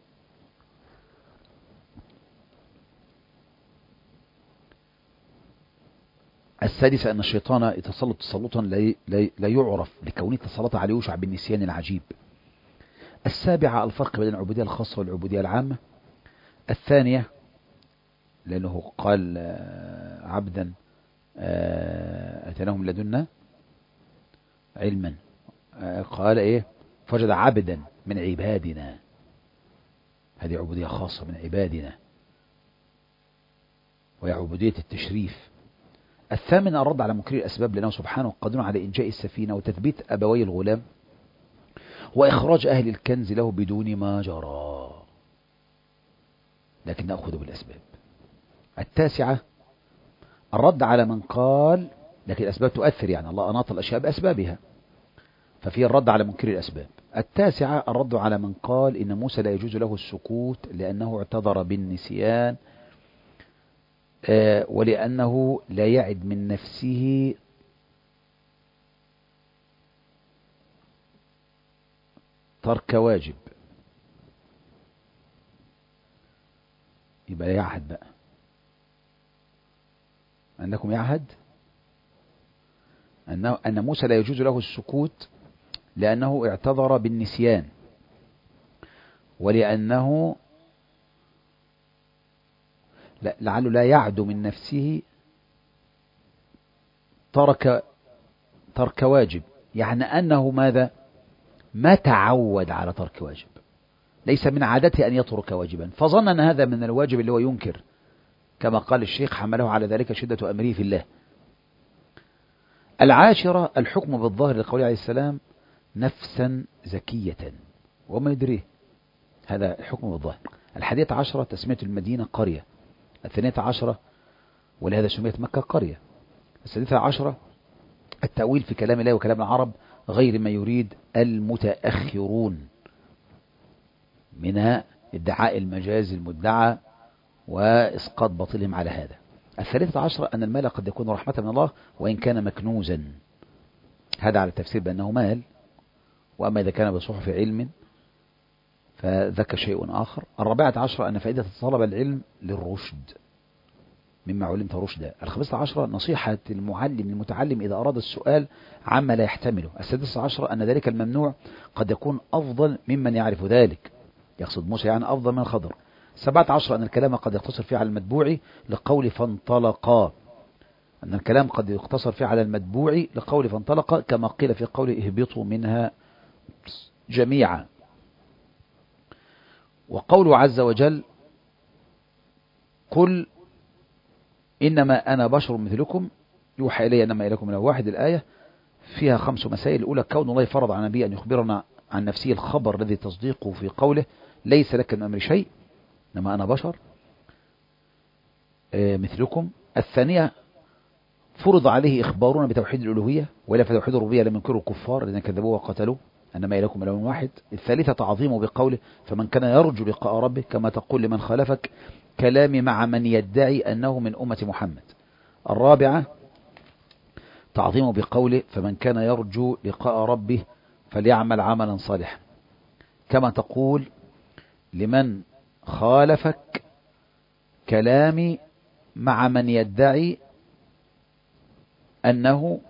السادسة أن الشيطان يتسلط تسلطا لا يعرف لكونه تسلط عليه يوشع بالنسيان العجيب. السابعة الفرق بين العبودية الخاصة والعبودية العامة. الثانية لأنه قال عبدا أتناهم لدنا علما، قال إيه فوجد عبدا من عبادنا، هذه عبودية خاصة من عبادنا وهي عبودية التشريف. الثامن الرد على منكري الأسباب لأنه سبحانه قادر على إنجاء السفينة وتثبيت أبوي الغلام وإخراج أهل الكنز له بدون ما جرى، لكن نأخذ بالأسباب. التاسعة الرد على من قال لكن الأسباب تؤثر، يعني الله أناط الأشياء بأسبابها، ففي الرد على منكري الأسباب. التاسعة الرد على من قال إن موسى لا يجوز له السكوت لأنه اعتذر بالنسيان آه ولأنه لا يعد من نفسه ترك واجب. يبقى يعهد بقى، أنكم يعهد أنه أن موسى لا يجوز له السكوت لأنه اعتذر بالنسيان ولأنه لعله لا يعد من نفسه ترك ترك واجب، يعني أنه ماذا ما تعود على ترك واجب، ليس من عادته أن يترك واجبا، فظن أن هذا من الواجب اللي هو ينكر، كما قال الشيخ حمله على ذلك شدة أمره في الله. العاشرة الحكم بالظاهر لقوله عليه السلام نفسا زكية وما يدريه، هذا الحكم بالظاهر. الحادية عشرة تسمية المدينة قرية. الثانية عشرة ولهذا سميت مكة قرية. الثالثة عشرة التأويل في كلام الله وكلام العرب غير ما يريد المتأخرون من ادعاء المجاز المدعى وإسقاط باطلهم على هذا. الثالثة عشرة أن المال قد يكون رحمة من الله وإن كان مكنوزا، هذا على التفسير بأنه مال، وأما إذا كان بصحف علم فذاك شيء آخر. الرابعة عشرة أن فائدة طلب العلم للرشد مما علمت رشدا. الخامسة عشرة نصيحة المعلم للمتعلم إذا أراد السؤال عما لا يحتمله. السادسة عشرة أن ذلك الممنوع قد يكون أفضل ممن يعرف ذلك، يقصد موسى يعني أفضل من الخضر. سبعة عشر أن الكلام قد يقتصر فيه على المتبوع لقول فانطلقا، أن الكلام قد يقتصر فيه على المتبوع لقول فانطلقا، كما قيل في قول اهبطوا منها جميعا. وقوله عز وجل قل إنما أنا بشر مثلكم يوحى إلي أنما إليكم من واحد، الآية فيها خمس مسائل. الأولى كون الله فرض على النبي أن يخبرنا عن نفسه الخبر الذي تصديقه في قوله ليس لك من أمر شيء إنما أنا بشر مثلكم. الثانية فرض عليه إخبارنا بتوحيد الألوهية، وإلا فتوحيد الربوبية لم ينكره الكفار الذين كذبوه وقتلوه أنما إليكم إله واحد. الثالثة تعظيمه بقوله فمن كان يرجو لقاء ربه، كما تقول لمن خالفك كلامي مع من يدعي أنه من أمة محمد. الرابعة تعظيمه بقوله فمن كان يرجو لقاء ربه فليعمل عملا صالحا، كما تقول لمن خالفك كلامي مع من يدعي أنه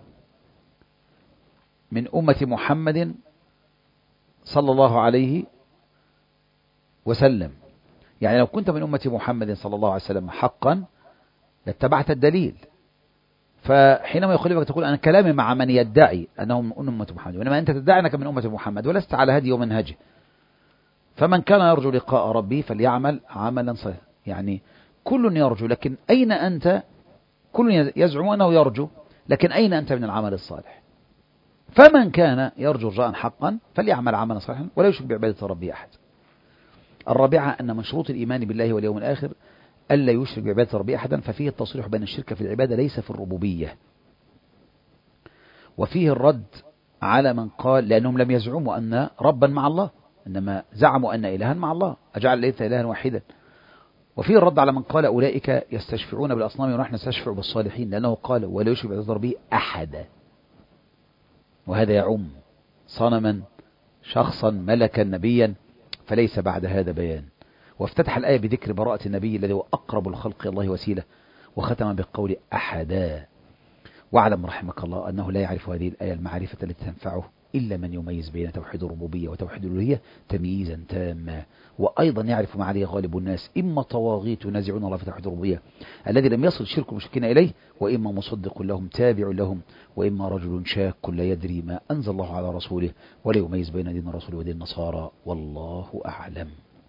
من أمة محمد صلى الله عليه وسلم. يعني لو كنت من أمة محمد صلى الله عليه وسلم حقا لاتبعت الدليل، فحينما يخالفك تقول أنا كلامي مع من يدعي أنه من أمة محمد، وإنما أنت تدعي أنك من أمة محمد ولست على هدي ومنهجه. فمن كان يرجو لقاء ربي فليعمل عملا صالحا، يعني كل يرجو، لكن أين أنت؟ كل يزعم أنه يرجو، لكن أين أنت من العمل الصالح؟ فمن كان يرجو رجاء حقا فليعمل عملا صالحا ولا يشرك بعبادة ربي أحد. الرابعة أن من شروط الإيمان بالله واليوم الآخر ألا يشرك بعبادة ربي أحدا، ففيه التصريح بين الشرك في العبادة ليس في الربوبية. وفيه الرد على من قال لأنهم لم يزعموا أن ربا مع الله، إنما زعموا أن إلها مع الله، أجعل ليس إلها واحدا. وفيه الرد على من قال أولئك يستشفعون بالأصنام ونحن نستشفع بالصالحين، لأنه قال ولا يشرك بعبادة ربي أحدا، وهذا يعم صنما شخصا ملكا نبيا، فليس بعد هذا بيان. وافتتح الآية بذكر براءة النبي الذي هو أقرب الخلق إلى الله وسيلة، وختم بقول أحدا. واعلم رحمك الله أنه لا يعرف هذه الآية المعرفة التي تنفعه إلا من يميز بين توحيد الربوبية وتوحيد الألوهية تمييزا تاما. وأيضا يعرف ما عليه غالب الناس، إما طواغيت ينازعون الله في توحيد الربوبية الذي لم يصل شرك المشركين إليه، وإما مصدق لهم تابع لهم، وإما رجل شاك لا يدري ما أنزل الله على رسوله ولا يميز بين دين الرسول ودين النصارى، والله أعلم.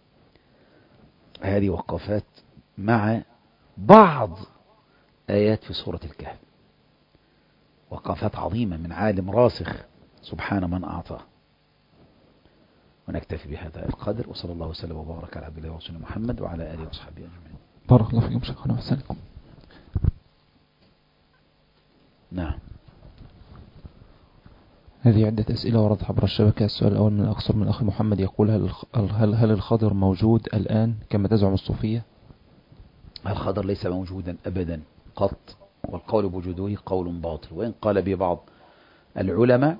هذه وقفات مع بعض آيات في سورة الكهف، وقفات عظيمة من عالم راسخ سبحان من أعطاه. ونكتفي بهذا القدر، وصلى الله وسلم وبارك على عبد الله ورسوله محمد وعلى آله وصحبه أجمعين. بارك الله فيكم شيخنا وسلمكم. نعم. هذه عدة أسئلة وردت عبر الشبكة. السؤال الأول من الأقصر من أخي محمد يقول هل هل هل الخضر موجود الآن كما تزعم الصوفية؟ الخضر ليس موجودا أبدا قط، والقول بوجوده قول باطل، وإن قال به بعض العلماء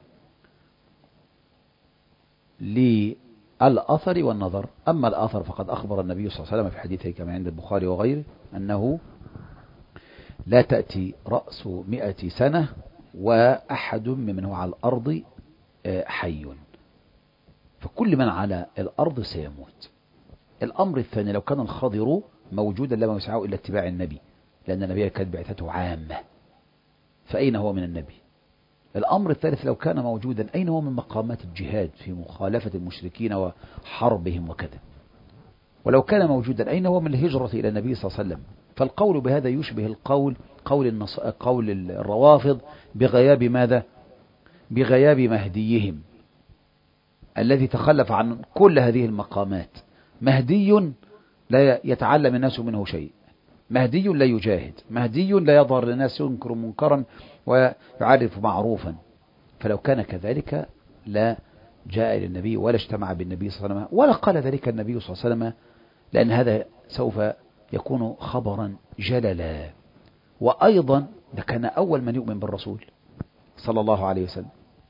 للأثر والنظر. أما الأثر فقد أخبر النبي صلى الله عليه وسلم في حديثه كما عند البخاري وغيره أنه لا تأتي رأس مئة سنة وأحد ممن هو على الأرض حي، فكل من على الأرض سيموت. الأمر الثاني لو كان الخضر موجودا لما يسعه إلا اتباع النبي، لأن النبي كانت بعثته عامة، فأين هو من النبي؟ الأمر الثالث لو كان موجودا أين هو من مقامات الجهاد في مخالفة المشركين وحربهم وكذا؟ ولو كان موجودا أين هو من الهجرة إلى النبي صلى الله عليه وسلم؟ فالقول بهذا يشبه القول قول, النص... قول الروافض بغياب ماذا؟ بغياب مهديهم الذي تخلف عن كل هذه المقامات. مهدي لا يتعلم الناس منه شيء، مهدي لا يجاهد، مهدي لا يظهر للناس، ينكر منكرا ويعرف معروفا. فلو كان كذلك لا جاء إلى النبي ولا اجتمع بالنبي صلى الله عليه وسلم ولا قال ذلك النبي صلى الله عليه وسلم، لأن هذا سوف يكون خبرا جللا. وأيضا ده كان أول من يؤمن بالرسول صلى الله عليه وسلم.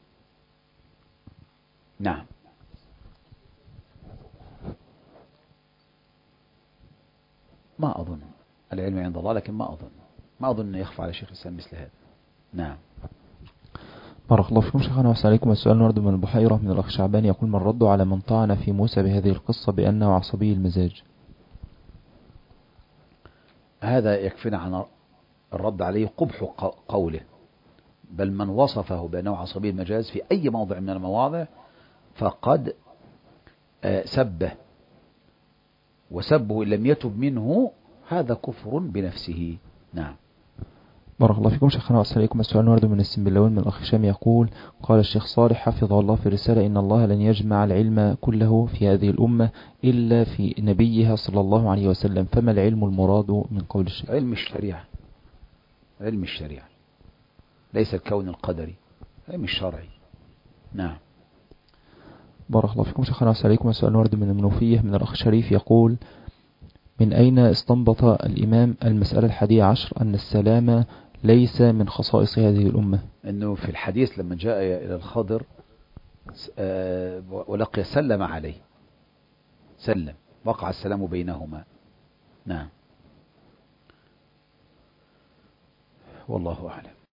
نعم. ما أظن، العلم عند الله، لكن ما أظن ما أظن يخفى على شيخ الإسلام مثل هذا. نعم. بارك الله فيكم شيخنا وسلم عليكم. السؤال نرد من البحيرة من الأخ شعبان يقول من رد على من طعن في موسى بهذه القصة بأنه عصبي المزاج؟ هذا يكفينا عن الرد عليه قبح قوله، بل من وصفه بأنه على سبيل المجاز في أي موضع من المواضع فقد سبه، وسبه إن لم يتب منه هذا كفر بنفسه. نعم. بارك الله فيكم شيخنا وأحسن إليكم. السؤال ورد من السنبلاوين من الأخ هشام يقول: قال الشيخ صالح حفظه الله في الرسالة: إن الله لن يجمع العلم كله في هذه الأمة إلا في نبيها صلى الله عليه وسلم، فما العلم المراد من قول الشيخ؟ علم الشريعة، علم الشريعة ليس الكون القدري، علم الشرعي. نعم. بارك الله فيكم شيخنا وأحسن إليكم. السؤال ورد من المنوفية من الأخ شريف يقول: من أين استنبط الإمام المسألة الحادية عشر أن السلام ليس من خصائص هذه الأمة؟ أنه في الحديث لما جاء إلى الخضر ولقي سلم عليه، سلم، وقع السلام بينهما. نعم. والله أعلم.